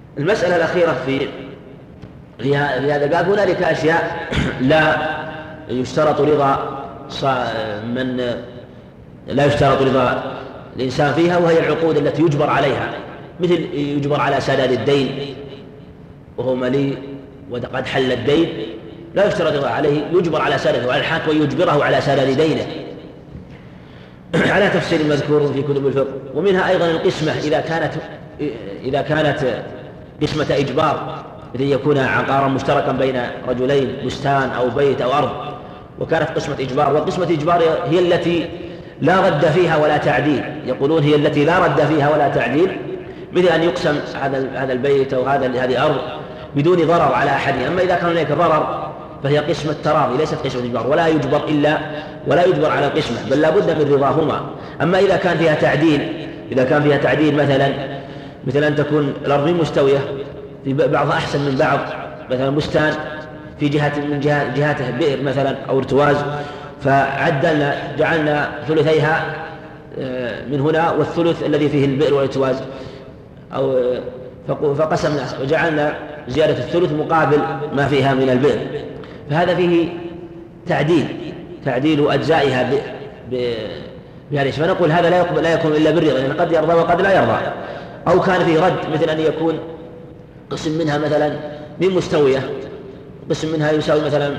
المسألة الأخيرة في في هذا الباب، هنالك أشياء لا يشترط رضا من لا يشترط رضا الإنسان فيها، وهي العقود التي يجبر عليها، مثل يجبر على سداد الدين وهو مليء وقد حل الدين، لا يشترط رضا عليه، يجبر على سداده، وعلى الحاكم يجبره على سداد دينه على تفسير مذكور في كتب الفقه. ومنها أيضا القسمة، إذا كانت إذا كانت قسمة إجبار، مثل يكون عقارا مشتركا بين رجلين، بستان أو بيت أو أرض، وكانت قسمة إجبار. والقسمة إجبار هي التي لا رد فيها ولا تعديل، يقولون هي التي لا رد فيها ولا تعديل، مثل أن يقسم هذا هذا البيت أو هذا هذه الأرض بدون ضرر على أحد. أما إذا كان هناك ضرر فهي قسمة تراضي، ليست قسمة إجبار، ولا يجبر إلا ولا يجبر على القسمة، بل لا بد من رضاهما. أما إذا كان فيها تعديل، إذا كان فيها تعديل مثلا مثل أن تكون الأرض مستوية، في بعضها أحسن من بعض، مثلا بستان في جهة من جهة جهاته بئر مثلا أو ارتواز، فعدلنا جعلنا ثلثيها من هنا والثلث الذي فيه البئر والارتواز، أو فقسمنا وجعلنا زيادة الثلث مقابل ما فيها من البئر، فهذا فيه تعديل تعديل أجزائها بهذا. فنقول هذا لا يقبل لا يكون إلا بالرضا، لأن قد يرضى وقد لا يرضى. أو كان فيه رد، مثل أن يكون قسم منها مثلا من مستوية، قسم منها يساوي مثلا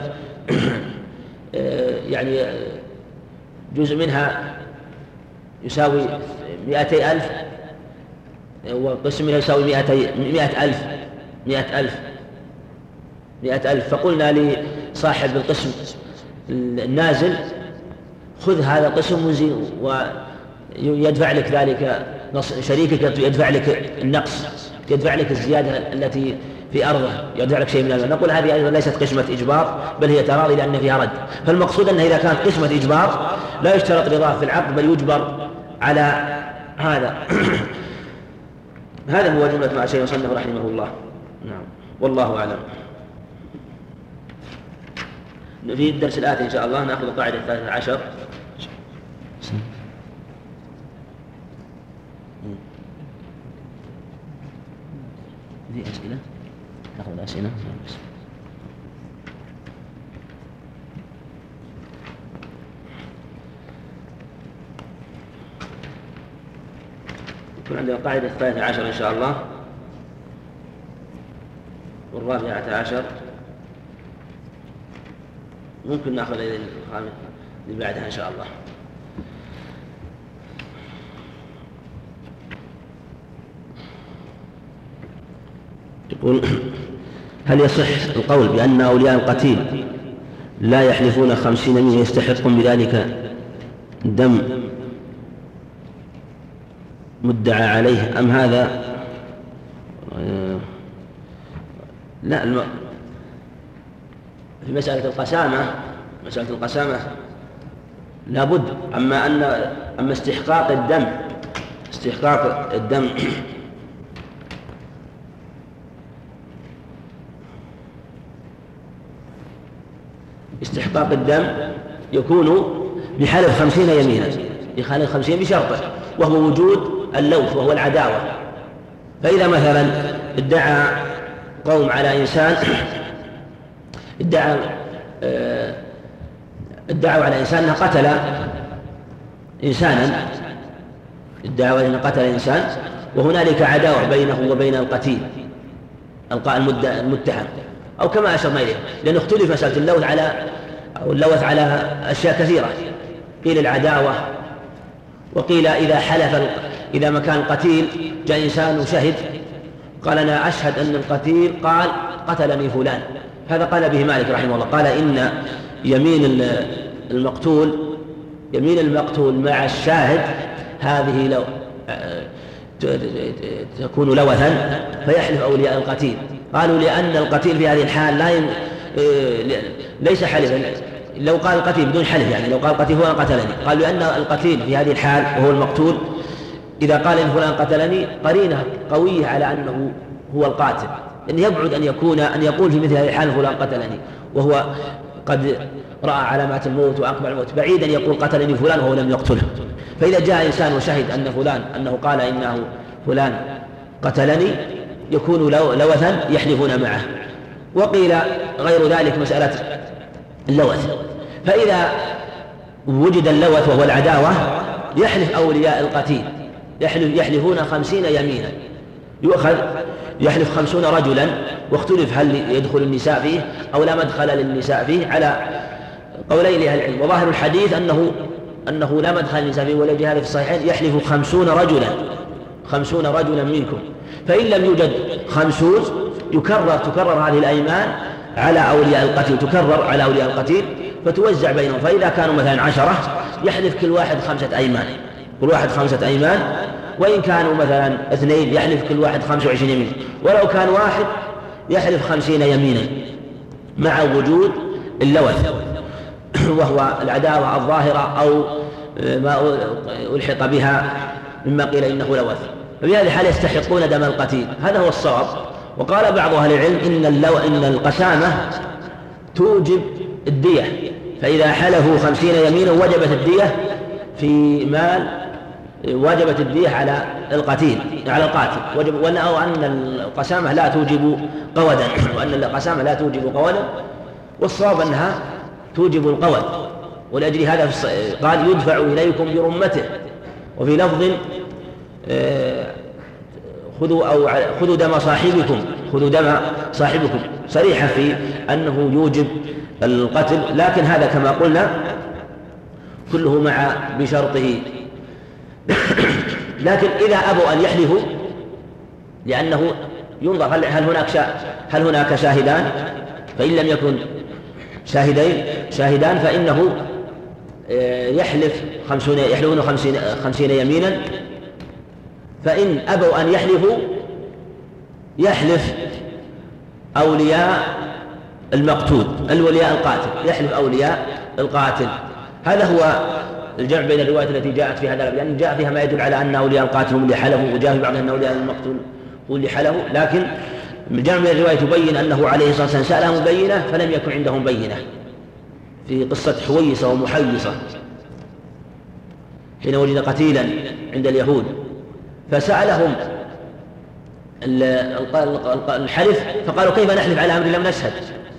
يعني جزء منها يساوي مئتي ألف، وقسم منها يساوي مئتي مئة ألف مئة ألف مئة ألف فقلنا لصاحب القسم النازل خذ هذا القسم منزل ويدفع لك ذلك، شريكك يدفع لك النقص، يدفع لك الزيادة التي في أرضه، يدفع لك شيء من المال. نقول هذه أيضا ليست قسمة إجبار، بل هي تراضي لأن فيها رد. فالمقصود أنه إذا كانت قسمة إجبار لا يشترط رضاه في العقد، بل يجبر على هذا. هذا هو جملة مع شيء صنف رحمه الله. نعم، والله أعلم. في الدرس الآتي إن شاء الله نأخذ القاعدة الثالثة عشر. في أسئلة؟ نأخذ الأسئلة. يكون عندنا القاعدة الثالثة عشر إن شاء الله، والرابعة عشر ممكن نأخذ إلى الخامسة اللي بعدها إن شاء الله. يقول: هل يصح القول بأن أولياء القتيل لا يحلفون خمسين يمين يستحقون بذلك دم مدعى عليه، أم هذا لا الم... في مسألة القسامة مسألة القسامة لابد. أما أن أما استحقاق الدم استحقاق الدم استحقاق الدم يكون بحلف خمسين يمينا، بحلف خمسين بشرطه، وهو وجود اللوث وهو العداوة. فإذا مثلا ادعى قوم على إنسان ادعى ادعوا على إنسان أنه قتل إنسانا ادعوا أنه قتل إنسان، وهنالك عداوة بينه وبين القتيل المتهم، أو كما أشرنا إليه، لأنه اختلف مسألة اللوث على أو اللوث على أشياء كثيرة. قيل العداوة، وقيل إذا حلف إذا ما كان القتيل جاء إنسان وشهد قال أنا أشهد أن القتيل قال قتلني فلان، هذا قال به مالك رحمه الله، قال إن يمين المقتول يمين المقتول مع الشاهد هذه لو تكون لوثا فيحلف أولياء القتيل. قالوا لأن القتيل في هذه الحال لا ين... ليس حلفا، لو قال القتيل بدون حلف، يعني لو قال القتيل فلان قتلني، قالوا لأن القتيل في هذه الحال وهو المقتول إذا قال إن فلان قتلني قرينة قوية على أنه هو القاتل، لأن يبعد أن يكون أن يقول في مثل هذه الحال فلان قتلني وهو قد رأى علامات الموت وأقبل الموت، بعيدا يقول قتلني فلان وهو لم يقتله. فإذا جاء إنسان وشهد أن فلان أنه قال إنه فلان قتلني يكون لوثا يحلفون معه. وقيل غير ذلك مسألة اللوث. فإذا وجد اللوث وهو العداوة يحلف أولياء القتيل، يحلف يحلفون خمسين يمينا، يؤخذ يحلف خمسون رجلا، واختلف هل يدخل النساء فيه أو لا مدخل للنساء فيه على قولين لأهل العلم. وظاهر الحديث أنه أنه لا مدخل للنساء فيه ولا جهاد في الصحيحين، يحلف خمسون رجلا خمسون رجلا منكم. فإن لم يوجد خمسون يكرر تكرر هذه الأيمان على أولياء القتيل، تكرر على أولياء القتيل فتوزع بينهم. فإذا كانوا مثلا عشرة يحلف كل واحد خمسة أيمان، كل واحد خمسة أيمان. وإن كانوا مثلا اثنين يحلف كل واحد خمسة وعشرين يمين. ولو كان واحد يحلف خمسين يمينا مع وجود اللوث وهو العداوة الظاهرة أو ما ألحق بها مما قيل إنه لوث. ففي هذه الحالة يستحقون دم القتيل، هذا هو الصواب. وقال بعض أهل العلم إن, اللو... إن القسامة توجب الدية، فإذا حلفوا خمسين يمينا وجبت الدية في مال، وجبت الدية على القتيل على القاتل وجب. أو أن القسامة لا توجب قودا، وأن القسامة لا توجب قودا، والصواب أنها توجب القود. ولأجل هذا قال يدفع إليكم برمته. وفي لفظ خذوا أو خذوا دم صاحبكم خذوا دم صاحبكم صريحة في أنه يوجب القتل. لكن هذا كما قلنا كله مع بشرطه. لكن إذا أبوا أن يحلفوا، لأنه ينظر هل هناك هل هناك شاهدان، فإن لم يكن شاهدين شاهدان فإنه يحلف خمسون يحلفون خمسين, خمسين يمينا. فإن أبوا أن يحلفوا يحلف أولياء المقتول، الولياء القاتل، يحلف أولياء القاتل. هذا هو الجمع بين الروايات التي جاءت في هذا، لأن جاء فيها ما يدل على أن أولياء القاتل هم اللي حلفوا، وجاء في بعضها أن أولياء المقتول هم اللي حلفوا. لكن الجمع بين الرواية تبين أنه عليه الصلاة والسلام سألهم بينة فلم يكن عندهم بينة في قصة حويصة ومحيصة حين وجد قتيلا عند اليهود، فسألهم الحلف فقالوا كيف نحلف على أمر لم نشهد،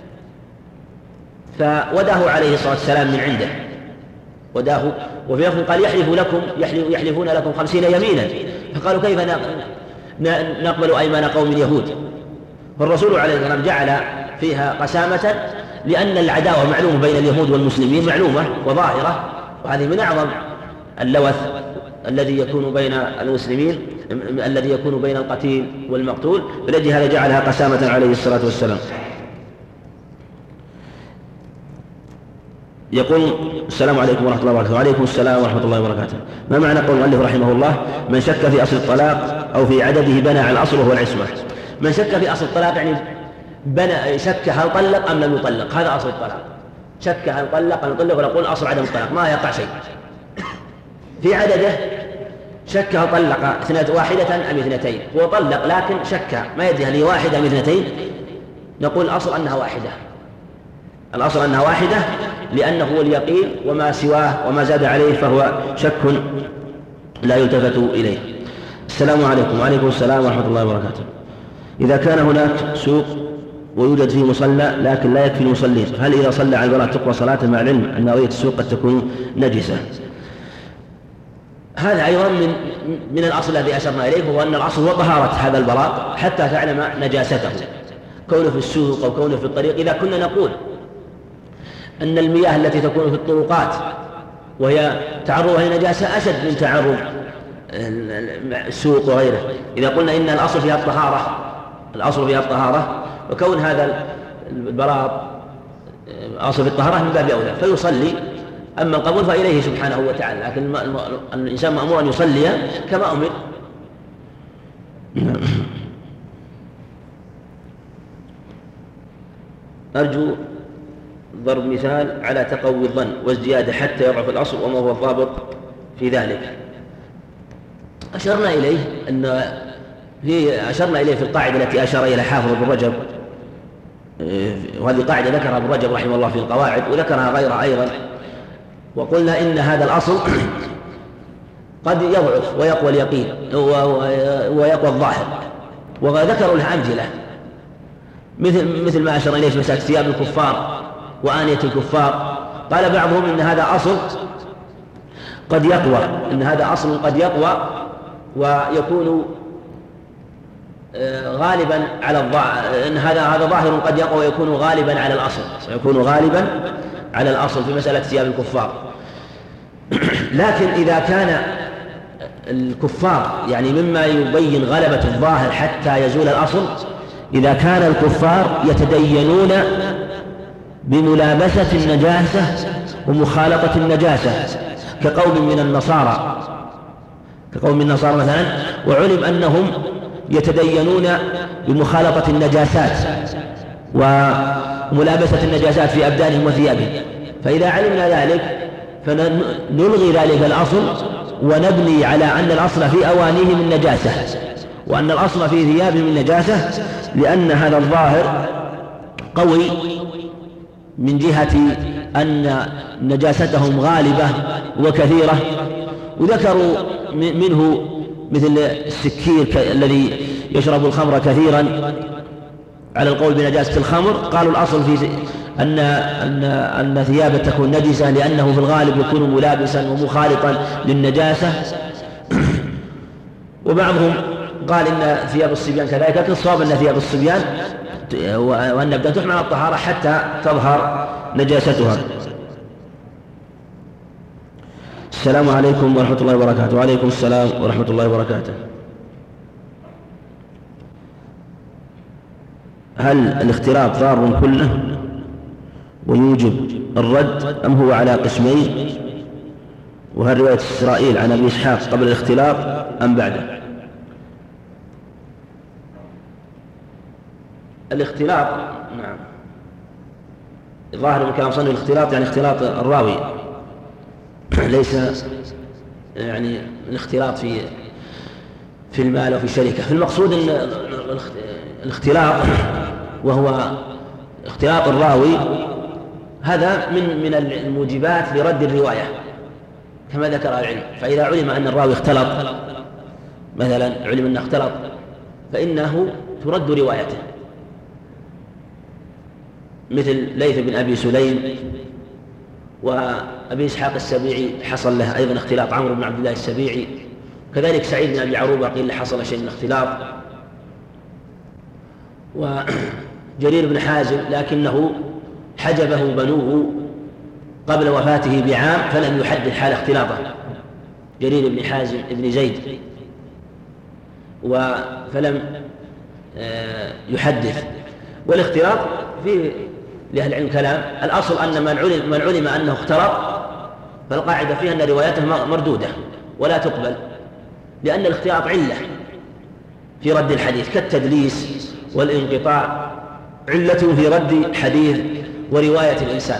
فوداه عليه الصلاة والسلام من عنده وداه. وفي لفظ قال يحلف لكم يحلف يحلفون لكم خمسين يمينا، فقالوا كيف نقبل أيمان قوم يهود. فالرسول عليه الصلاة والسلام جعل فيها قسامة، لأن العداوة معلومة بين اليهود والمسلمين معلومة وظاهرة، وهذه من أعظم اللوث الذي يكون بين المسلمين، الذي يكون بين القتيل والمقتول، فلأجل هذا جعلها قسامة عليه الصلاة والسلام. يقول السلام عليكم ورحمة الله وبركاته. وعليكم السلام ورحمة الله وبركاته. ما معنى قول المؤلف رحمه الله من شك في أصل الطلاق أو في عدده بنى على الأصل وهو العصمة؟ من شك في أصل الطلاق يعني بنى شك هل طلق أم لم يطلق، هذا أصل الطلاق. شك هل طلق أم لم يطلق، ونقول أصل عدم الطلاق ما يقع شيء. في عدده شك هل طلق اثنة واحدة أم اثنتين، هو طلق لكن شك ما يدري هل هي واحدة أم اثنتين، نقول الأصل أنها واحدة، الأصل أنها واحدة لأنه هو اليقين، وما سواه وما زاد عليه فهو شك لا يلتفت إليه. السلام عليكم. وعليكم السلام ورحمة الله وبركاته. إذا كان هناك سوق ويوجد فيه مصلى لكن لا يكفي المصلين، هل إذا صلى على البراءة تقوى صلاته مع العلم أن نوعية السوق قد تكون نجسة؟ هذا أيضا من من الأصل الذي أشرنا إليه، وهو أن الأصل هو طهارة هذا البراء حتى تعلم نجاسته. كونه في السوق أو كونه في الطريق، إذا كنا نقول أن المياه التي تكون في الطرقات وهي تعرضها لنجاسة أشد من تعرض السوق وغيره، إذا قلنا إن الأصل فيها الطهارة الأصل فيها الطهارة وكون هذا البراء أصل في الطهارة من باب أولى فيصلي. أما القبول فإليه سبحانه وتعالى، لكن الإنسان مأمور أن يصلي كما أمر. أرجو ضرب مثال على تقوي الظن والزيادة حتى يضعف الأصل، وما هو الضابط في ذلك. أشرنا إليه أن في أشرنا إليه في القاعدة التي أشار إلى حافظ ابن رجب، وهذه قاعدة ذكرها ابن رجب رحمه الله في القواعد وذكرها غيرها أيضا، وقلنا إن هذا الأصل قد يضعف ويقوى اليقين ويقوى الظاهر، وذكروا لها أمثلة مثل مثل ما أشار إليه مسألة ثياب الكفار وآنية الكفار. قال بعضهم إن هذا أصل قد يقوى إن هذا أصل قد يقوى ويكون غالبا على الظاهر، إن هذا هذا ظاهر قد يقوى ويكون غالبا على الأصل ويكون غالبا على الأصل في مسألة ثياب الكفار. لكن إذا كان الكفار يعني مما يبين غلبة الظاهر حتى يزول الأصل، إذا كان الكفار يتدينون بملابسة النجاسة ومخالطة النجاسة كقوم من النصارى كقوم من النصارى مثلا، وعلم أنهم يتدينون بمخالطة النجاسات وملابسة النجاسات في أبدانهم وثيابهم، فإذا علمنا ذلك فنلغي ذلك الأصل ونبني على أن الأصل في أوانيهم النجاسة وأن الأصل في ثيابهم النجاسة، لأن هذا الظاهر قوي من جهة أن نجاستهم غالبة وكثيرة. وذكروا منه مثل السكير الذي يشرب الخمر كثيرا على القول بنجاسة الخمر، قالوا الأصل في أن أن أن ثيابه تكون نجسة لأنه في الغالب يكون ملابسا ومخالطا للنجاسة. وبعضهم قال إن ثياب الصبيان كذلك، لكن الصواب أن ثياب الصبيان وأن بدها تحمل الطهارة حتى تظهر نجاستها. السلام عليكم ورحمة الله وبركاته. وعليكم السلام ورحمة الله وبركاته. هل الاختلاط ضار كله ويوجب الرد أم هو على قسمين؟ وهل رواية إسرائيل عن أبي إسحاق قبل الاختلاط أم بعده؟ الاختلاط نعم ظاهر من كلام صنف الاختلاط يعني اختلاط الراوي، ليس يعني الاختلاط في في المال وفي الشركة. في المقصود ان الاختلاط وهو اختلاط الراوي هذا من من الموجبات لرد الرواية كما ذكر العلم. فإذا علم أن الراوي اختلط مثلا، علم أنه اختلط، فإنه ترد روايته، مثل ليث بن أبي سليم وأبي إسحاق السبيعي حصل له أيضا اختلاط، عمرو بن عبد الله السبيعي، كذلك سعيد بن أبي عروبة قيل حصل شيء من اختلاط، وجرير بن حازم لكنه حجبه بنوه قبل وفاته بعام فلم يحدث حال اختلاطه، جرير بن حازم ابن زيد، فلم يحدث. والاختلاط فيه لأهل العلم كلام، الأصل أن من علم, من علم أنه اختلط فالقاعدة فيها أن روايته مردودة ولا تقبل، لأن الاختلاط علة في رد الحديث كالتدليس والانقطاع علة في رد الحديث ورواية الإنسان.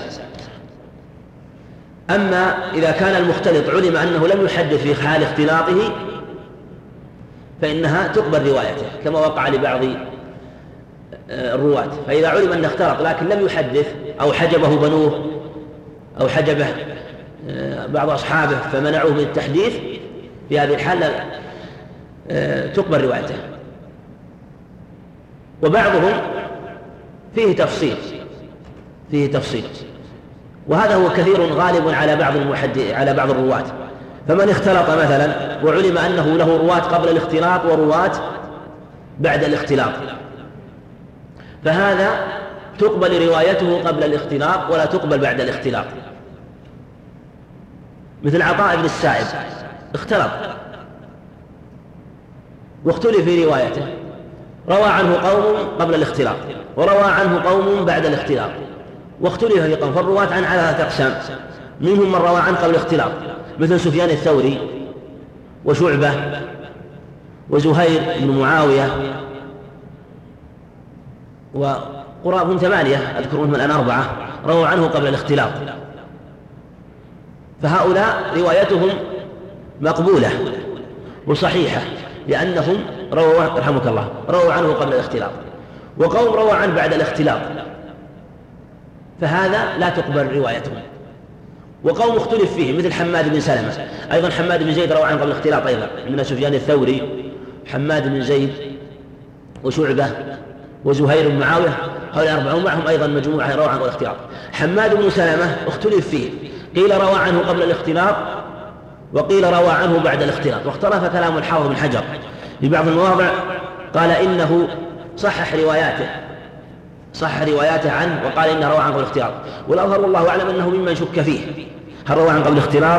أما إذا كان المختلط علم أنه لم يحدث في حال اختلاطه فإنها تقبل روايته كما وقع لبعض الرواة. فإذا علم أنه اختلط لكن لم يحدث أو حجبه بنوه أو حجبه بعض أصحابه فمنعوه من التحديث، في هذه الحالة تقبل روايته. وبعضهم فيه تفصيل فيه تفصيل وهذا هو كثير غالب على بعض المحدث على بعض الرواة. فمن اختلط مثلا وعلم أنه له رواة قبل الاختلاط ورواة بعد الاختلاط، فهذا تقبل روايته قبل الاختلاط ولا تقبل بعد الاختلاط. مثل عطاء بن السائب اختلط واختلف في روايته، روى عنه قوم قبل الاختلاط وروى عنه قوم بعد الاختلاط واختلف في قوم، فالرواة عن على ثلاثة أقسام، منهم من روى عنه قبل الاختلاط مثل سفيان الثوري وشعبة وزهير بن معاوية وقرابهم ثمانية أذكر منهم الآن أربعة رووا عنه قبل الاختلاط، فهؤلاء روايتهم مقبولة وصحيحة لأنهم رووا رحمك الله رووا عنه قبل الاختلاط، وقوم رووا عنه بعد الاختلاط فهذا لا تقبل روايتهم. وقوم اختلف فيه مثل حماد بن سلمة أيضا، حماد بن زيد روى عنه قبل الاختلاط أيضا من سفيان الثوري، حماد بن زيد وشعبة وزهير بن معاوية، هؤلاء أربعون معهم أيضا مجموعة روى عنه الاختلاط. حماد بن سلمة اختلف فيه، قيل روى عنه قبل الاختلاط وقيل روى عنه بعد الاختلاط، واختلف كلام الحافظ بن حجر في بعض المواضع، قال إنه صحح رواياته صح رواياته عنه وقال إنه روى عنه قبل الاختلاط، والأظهر والله أعلم أنه ممن شك فيه، هل روى عنه قبل الاختلاط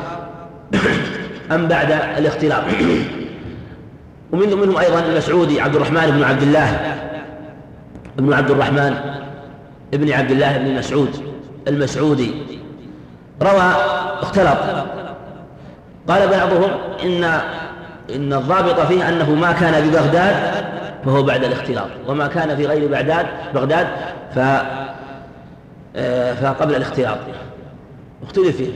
أم بعد الاختلاط. ومنهم منهم أيضا المسعودي عبد الرحمن بن عبد الله ابن عبد الرحمن ابن عبد الله بن مسعود المسعودي روى اختلط، قال بعضهم إن إن الضابط فيه أنه ما كان ببغداد فهو بعد الاختلاط، وما كان في غير بغداد بغداد ف فقبل الاختلاط، اختلف فيه.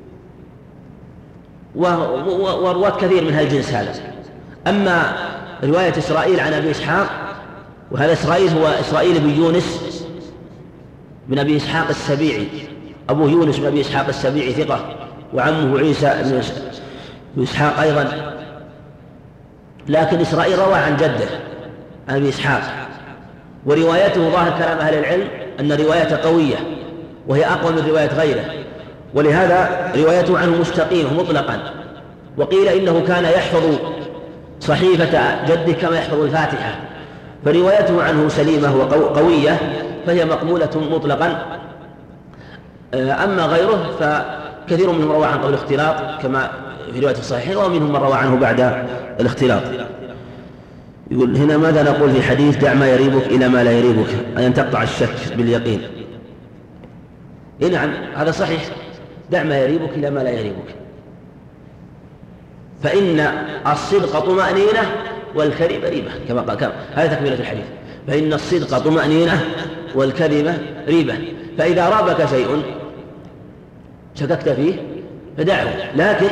ورواة كثير من هالجنس هذا. أما رواية إسرائيل عن أبي إسحاق، وهذا إسرائيل هو إسرائيل بن يونس بن أبي إسحاق السبيعي، أبوه يونس بن أبي إسحاق السبيعي ثقة، وعمه عيسى بن إسحاق أيضا، لكن إسرائيل روى عن جده عن أبي إسحاق، وروايته ظاهر كلام أهل العلم أن روايته قوية وهي أقوى من رواية غيره، ولهذا روايته عنه مستقيمة مطلقا. وقيل إنه كان يحفظ صحيفة جده كما يحفظ الفاتحة، فروايته عنه سليمة وقوية فهي مقبولة مطلقا. أما غيره فكثير منهم روى عنه قبل الاختلاط كما في رواية الصحيحين، ومنهم من روى عنه بعد الاختلاط. يقول هنا ماذا نقول في حديث دع ما يريبك إلى ما لا يريبك، أن تقطع الشك باليقين؟ إيه نعم هذا صحيح، دع ما يريبك إلى ما لا يريبك، فإن الصدق طمأنينة والكذب ريبة كما قال كما. هذا تكملة الحديث، فإن الصدق طمأنينة والكذب ريبة، فإذا رابك شيء شككت فيه فدعه، لكن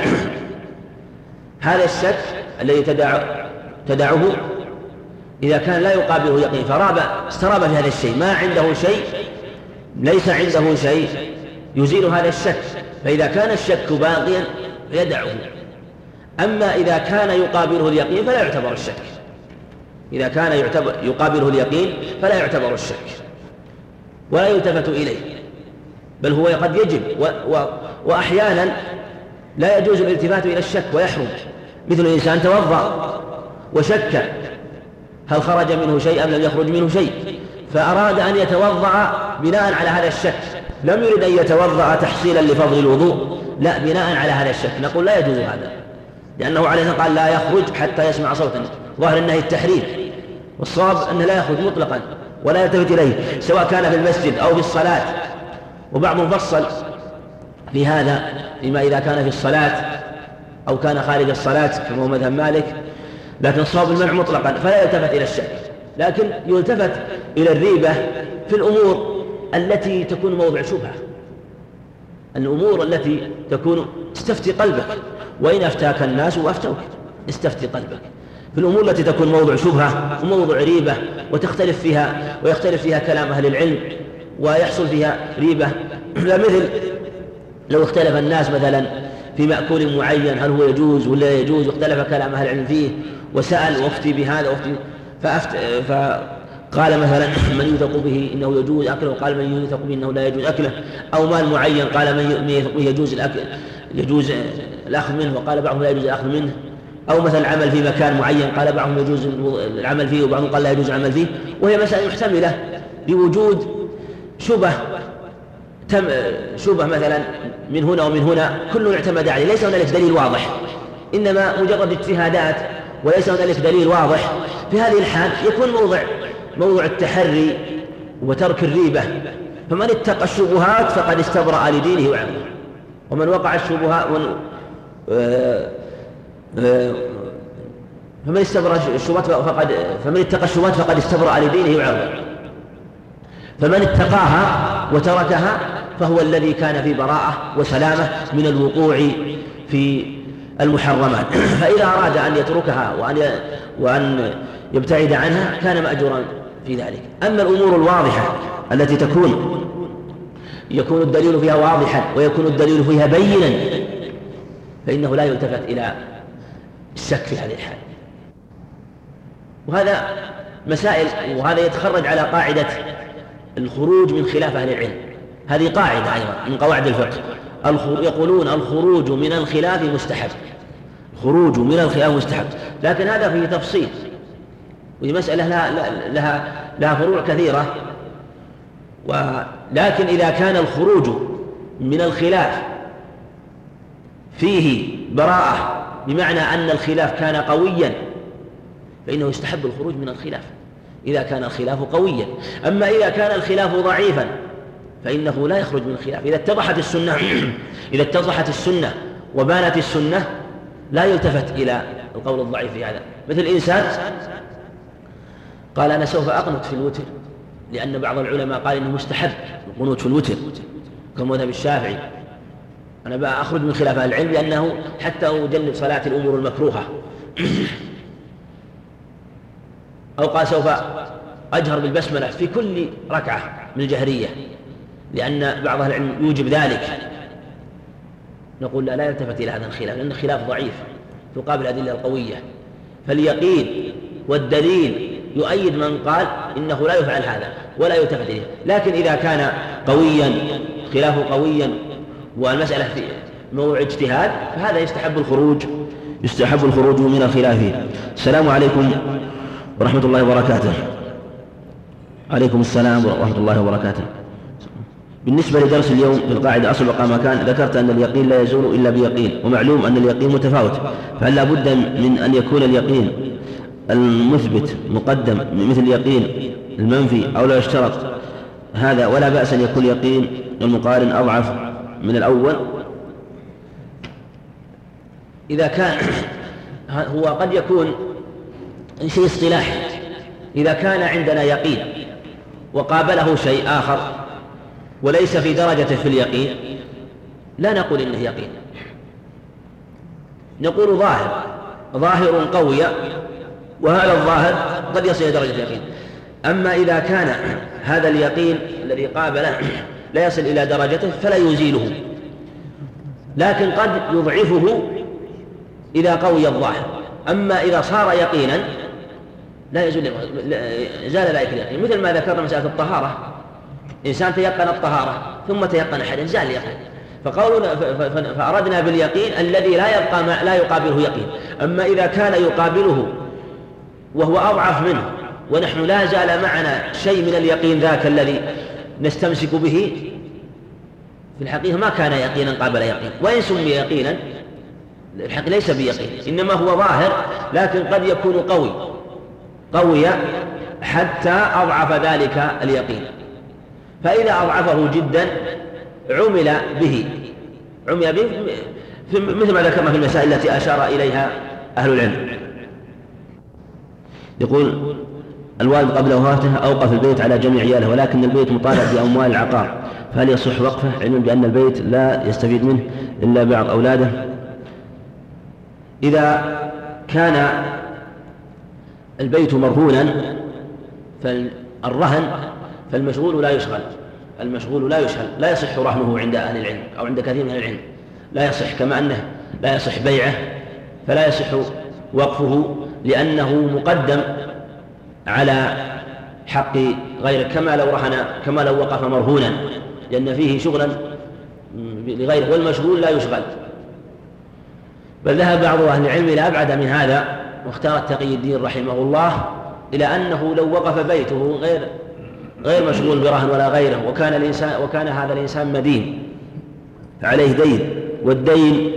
هذا الشك الذي تدع تدعه إذا كان لا يقابله يقين، فراب استراب في هذا الشيء، ما عنده شيء ليس عنده شيء يزيل هذا الشك، فإذا كان الشك باقيا فيدعه. أما إذا كان يقابله اليقين فلا يعتبر الشك، إذا كان يعتبر يقابله اليقين فلا يعتبر الشك ولا يلتفت إليه، بل هو قد يجب و و وأحيانا لا يجوز الالتفات إلى الشك ويحرم، مثل الإنسان توضأ وشك هل خرج منه شيء أم لم يخرج منه شيء، فأراد أن يتوضأ بناء على هذا الشك، لم يرد أن يتوضأ تحصيلا لفضل الوضوء، لا بناء على هذا الشك، نقول لا يجوز هذا، لأنه عليه الصلاة والسلام قال لا يخرج حتى يسمع صوتا، ظاهر النهي التحريم، والصواب أنه لا يخرج مطلقا ولا يلتفت إليه سواء كان في المسجد أو في الصلاة. وبعضهم فصل في هذا فيما إذا كان في الصلاة أو كان خارج الصلاة كما هو مذهب مالك، لكن الصواب المنع مطلقا فلا يلتفت إلى الشك، لكن يلتفت إلى الريبة في الأمور التي تكون موضع شبهة، الأمور التي تكون استفتي قلبك، وإن أفتاك الناس وأفتوك استفتي قلبك، في الأمور التي تكون موضع شبهة وموضع ريبة وتختلف فيها ويختلف فيها كلام أهل العلم ويحصل فيها ريبة، لا مثل لو اختلف الناس مثلا في مأكول معين هل هو يجوز ولا يجوز، واختلف كلام أهل العلم فيه، وسأل وافتي بهذا وافتي فأفت... فقال مثلا من يوثق به إنه يجوز أكله، وقال من يوثق به إنه لا يجوز أكله، أو مال معين قال من يوثق به يجوز الأكل يجوز الأخذ منه، وقال بعضهم لا يجوز الأخذ منه، أو مثلا عمل في مكان معين قال بعضهم يجوز العمل فيه وبعضهم قال لا يجوز العمل فيه، وهي مسألة محتملة لوجود شبه تم شبه مثلا من هنا ومن هنا كل اعتمد عليه، ليس هنالك دليل واضح، إنما مجرد اجتهادات وليس هنالك دليل واضح. في هذه الحال يكون موضع موضع التحري وترك الريبة، فمن اتقى الشبهات فقد استبرأ لدينه وعرضه، ومن وقع الشبهات فمن استبرأ الشبهات فقد فمن اتقى الشبهات فقد استبرأ لدينه وعرضه، فمن اتقاها وتركها فهو الذي كان في براءة وسلامة من الوقوع في المحرمات. فإذا أراد أن يتركها وأن وأن يبتعد عنها كان مأجورا في ذلك. أما الأمور الواضحة التي تكون يكون الدليل فيها واضحا ويكون الدليل فيها بينا فإنه لا يلتفت إلى الشك في هذه الحال. وهذا مسائل، وهذا يتخرج على قاعدة الخروج من خلاف أهل العلم. هذه قاعدة أيضا من قواعد الفقه، يقولون الخروج من الخلاف مستحب، الخروج من الخلاف مستحب، لكن هذا فيه تفصيل، وهي مسألة لها, لها, لها فروع كثيرة. ولكن إذا كان الخروج من الخلاف فيه براءة، بمعنى أن الخلاف كان قويا، فإنه يستحب الخروج من الخلاف إذا كان الخلاف قويا. أما إذا كان الخلاف ضعيفا فإنه لا يخرج من الخلاف. إذا اتضحت السنة إذا اتضحت السنة وبانت السنة لا يلتفت إلى القول الضعيف في هذا. مثل إنسان قال أنا سوف أقنت في الوتر، لأن بعض العلماء قال إنه مستحب القنوت في الوتر كمذهب الشافعي، أنا بقى أخرج من خلاف أهل العلم لأنه حتى أجنب صلاة الأمور المكروهة. أو قال سوف أجهر بالبسملة في كل ركعة من الجهرية، لأن بعض أهل العلم يوجب ذلك. نقول لا, لا يلتفت إلى هذا الخلاف، لأن الخلاف ضعيف تقابل الأدلة القوية، فاليقين والدليل يؤيد من قال إنه لا يفعل هذا ولا يلتفت إليه. لكن إذا كان قويا خلافه قويا والمسألة في موضوع اجتهاد فهذا يستحب الخروج يستحب الخروج من الخلاف. السلام عليكم ورحمة الله وبركاته. عليكم السلام ورحمة الله وبركاته. بالنسبة لدرس اليوم في القاعدة أصل بقى مكان، ذكرت أن اليقين لا يزول إلا بيقين، ومعلوم أن اليقين متفاوت، فهل لا بد من أن يكون اليقين المثبت مقدم مثل اليقين المنفي، أو لا يشترط هذا ولا بأس أن يكون اليقين المقارن أضعف من الأول؟ إذا كان هو قد يكون شيء اصطلاحي، إذا كان عندنا يقين وقابله شيء آخر وليس في درجته في اليقين لا نقول إنه يقين، نقول ظاهر ظاهر قوي، وهذا الظاهر قد يصل إلى درجة اليقين. أما إذا كان هذا اليقين الذي قابله لا يصل إلى درجته فلا يزيله، لكن قد يضعفه إذا قوي الظاهر. أما إذا صار يقينا لا يزول زال ذلك اليقين، مثل ما ذكرنا مسألة الطهارة، إنسان تيقن الطهارة ثم تيقن حدث زال اليقين، فقولنا فأردنا باليقين الذي لا يبقى لا يقابله يقين. أما إذا كان يقابله وهو أضعف منه ونحن لا زال معنا شيء من اليقين ذاك الذي نستمسك به، في الحقيقة ما كان يقينا قابل يقين، وإن سمي يقينا الحق ليس بيقين، إنما هو ظاهر، لكن قد يكون قوي قوي حتى أضعف ذلك اليقين. فإذا أضعفه جدا عمل به عمل به مثل ما ذكرنا في المسائل التي أشار إليها أهل العلم. يقول الوالد قبل وفاته أوقف البيت على جميع عياله، ولكن البيت مطالب بأموال العقار، فهل يصح وقفه علما بأن البيت لا يستفيد منه إلا بعض أولاده؟ إذا كان البيت مرهونا فالرهن فالمشغول لا يشغل المشغول لا يشغل لا يصح رهنه عند أهل العلم أو عند كثير من أهل العلم، لا يصح، كما أنه لا يصح بيعه فلا يصح وقفه، لأنه مقدم على حق غيره، كما لو رهن كما لو وقف مرهونا، لأن فيه شغلا لغيره، والمشغول لا يشغل. بل ذهب بعض أهل العلم إلى أبعد من هذا، واختار تقي الدين رحمه الله إلى أنه لو وقف بيته غير غير مشغول برهن ولا غيره، وكان الإنسان وكان هذا الإنسان مدين فعليه دين، والدين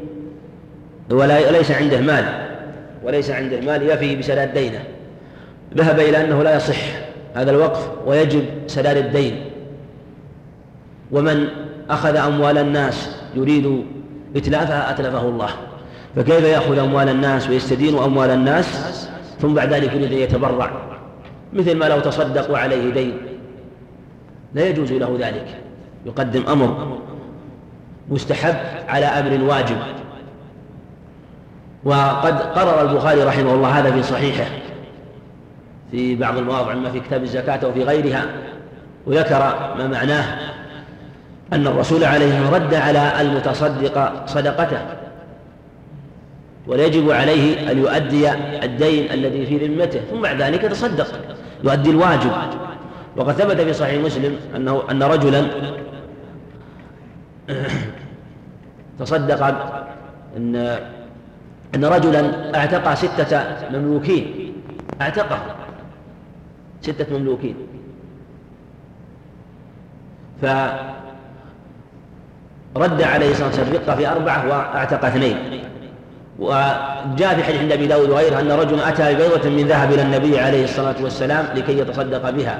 وليس عنده مال وليس عنده مال يفي بسداد دينه، ذهب إلى أنه لا يصح هذا الوقف ويجب سداد الدين. ومن أخذ أموال الناس يريد إتلافها أتلفه الله، فكيف يأخذ أموال الناس ويستدين أموال الناس ثم بعد ذلك يريد أن يتبرع، مثل ما لو تصدقوا عليه دين لا يجوز له ذلك، يقدم أمر مستحب على أمر واجب. وقد قرر البخاري رحمه الله هذا في صحيحه في بعض المواضع، ما في كتاب الزكاة وفي غيرها، وذكر ما معناه أن الرسول عليه رد على المتصدق صدقته ويجب عليه أن يؤدي الدين الذي في ذمته، ثم بعد ذلك يتصدق يؤدي الواجب. وقد ثبت في صحيح مسلم أنه أن رجلا تصدق أن أن رجلا اعتق ستة مملوكين، اعتقه ستة مملوكين، فرد عليه الصلاة والسلام الرقة في أربعة واعتق اثنين. وجاء في حديث عند أبي داود وغيره أن رجلا أتى ببيضة من ذهب إلى النبي عليه الصلاة والسلام لكي يتصدق بها،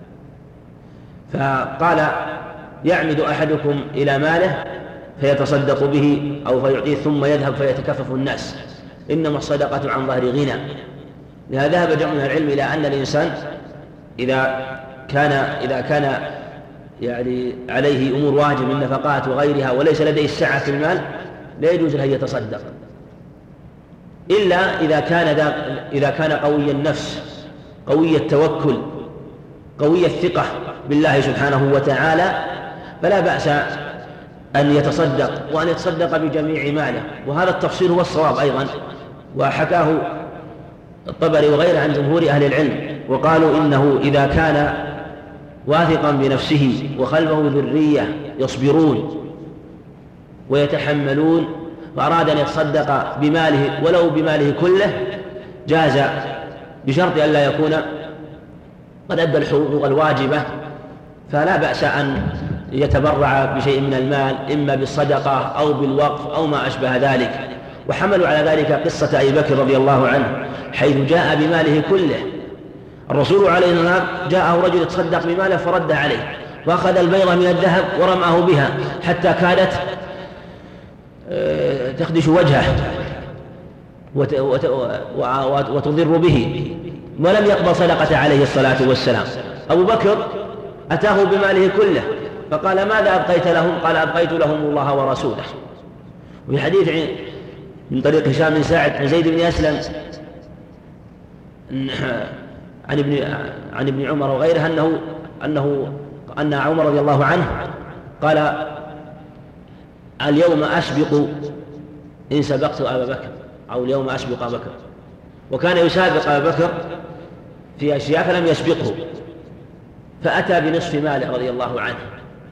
فقال: يعمد أحدكم إلى ماله فيتصدق به أو فيعطيه ثم يذهب فيتكفف الناس، إنما الصدقة عن ظهر غنى. لهذا ذهب جمع من العلم إلى أن الإنسان إذا كان إذا كان يعني عليه أمور واجب من نفقات وغيرها وليس لديه السعة في المال لا يجوز له أن يتصدق، إلا إذا كان إذا كان قوي النفس، قوي التوكل، قوي الثقة بالله سبحانه وتعالى، فلا بأس أن يتصدق وأن يتصدق بجميع ماله. وهذا التفصيل هو الصواب أيضا، وحكاه الطبري وغيره عن جمهور أهل العلم، وقالوا إنه إذا كان واثقا بنفسه وخلفه ذرية يصبرون ويتحملون وأراد أن يتصدق بماله ولو بماله كله جاز، بشرط أن لا يكون قد أدى الحقوق الواجبة، فلا بأس أن يتبرع بشيء من المال إما بالصدقة أو بالوقف أو ما أشبه ذلك. وحملوا على ذلك قصة أبي بكر رضي الله عنه حيث جاء بماله كله، الرسول عليه الصلاة والسلام جاءه رجل يتصدق بماله فرد عليه وأخذ البيضة من الذهب ورماه بها حتى كادت تخدش وجهه وتضر به، ولم يقبل صدقة عليه الصلاة والسلام. أبو بكر أتاه بماله كله فقال: ماذا أبقيت لهم؟ قال: أبقيت لهم الله ورسوله. وفي حديث من طريق هشام بن سعد عن زيد بن أسلم عن ابن عن ابن عمر وغيره أنه أنه أن عمر رضي الله عنه قال: اليوم أسبق إن سبقت أبا بكر، أو اليوم أسبق أبا بكر، وكان يسابق أبا بكر في أشياء فلم يسبقه، فأتى بنصف ماله رضي الله عنه،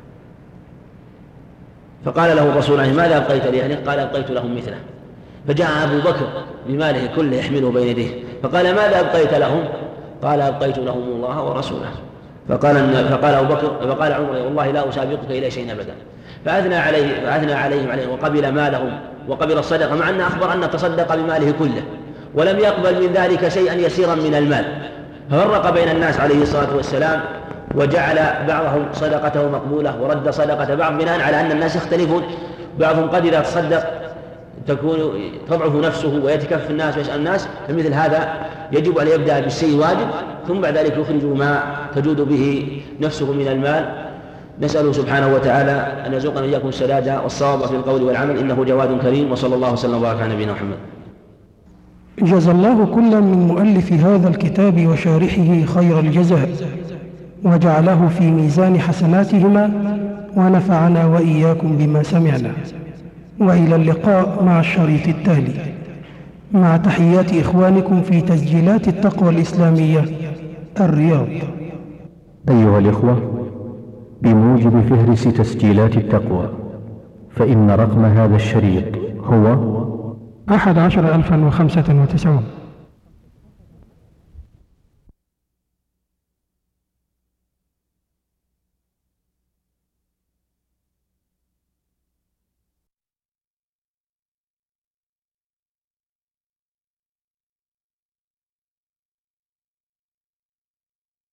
فقال له الرسول عليه: ماذا أبقيت لي؟ يعني قال: أبقيت لهم مثله. فجاء أبو بكر بماله كله يحمله بين يديه فقال: ماذا أبقيت لهم؟ قال: أبقيت لهم الله ورسوله. فقال فقال أبو بكر فقال عمر: والله لا أسابقك إلى شيء أبدا. فأثنى عليه فأثنى عليهم عليه وقبل مالهم وقبل الصدقة، مع أن أخبر أن تصدق بماله كله ولم يقبل من ذلك شيئا يسيرا من المال، ففرق بين الناس عليه الصلاة والسلام وجعل بعضهم صدقته مقبولة ورد صدقة بعض بناء على أن الناس يختلفون، بعضهم قد إذا تصدق تكون تضعف نفسه ويتكفف الناس ويسأل الناس، فمثل هذا يجب أن يبدأ بالشيء واجب ثم بعد ذلك يخرج ما تجود به نفسه من المال. نسأله سبحانه وتعالى أن يرزقنا إياكم السداد والصواب في القول والعمل، إنه جواد كريم، وصلى الله وسلم وبارك على نبينا محمد.
جزى الله كلا من مؤلف هذا الكتاب وشارحه خير الجزاء، وجعله في ميزان حسناتهما، ونفعنا وإياكم بما سمعنا. وإلى اللقاء مع الشريط التالي، مع تحيات إخوانكم في تسجيلات التقوى الإسلامية الرياض.
أيها الإخوة، بموجب فهرس تسجيلات التقوى، فإن رقم هذا الشريط هو
أحد عشر ألفا وخمسة وتسعون.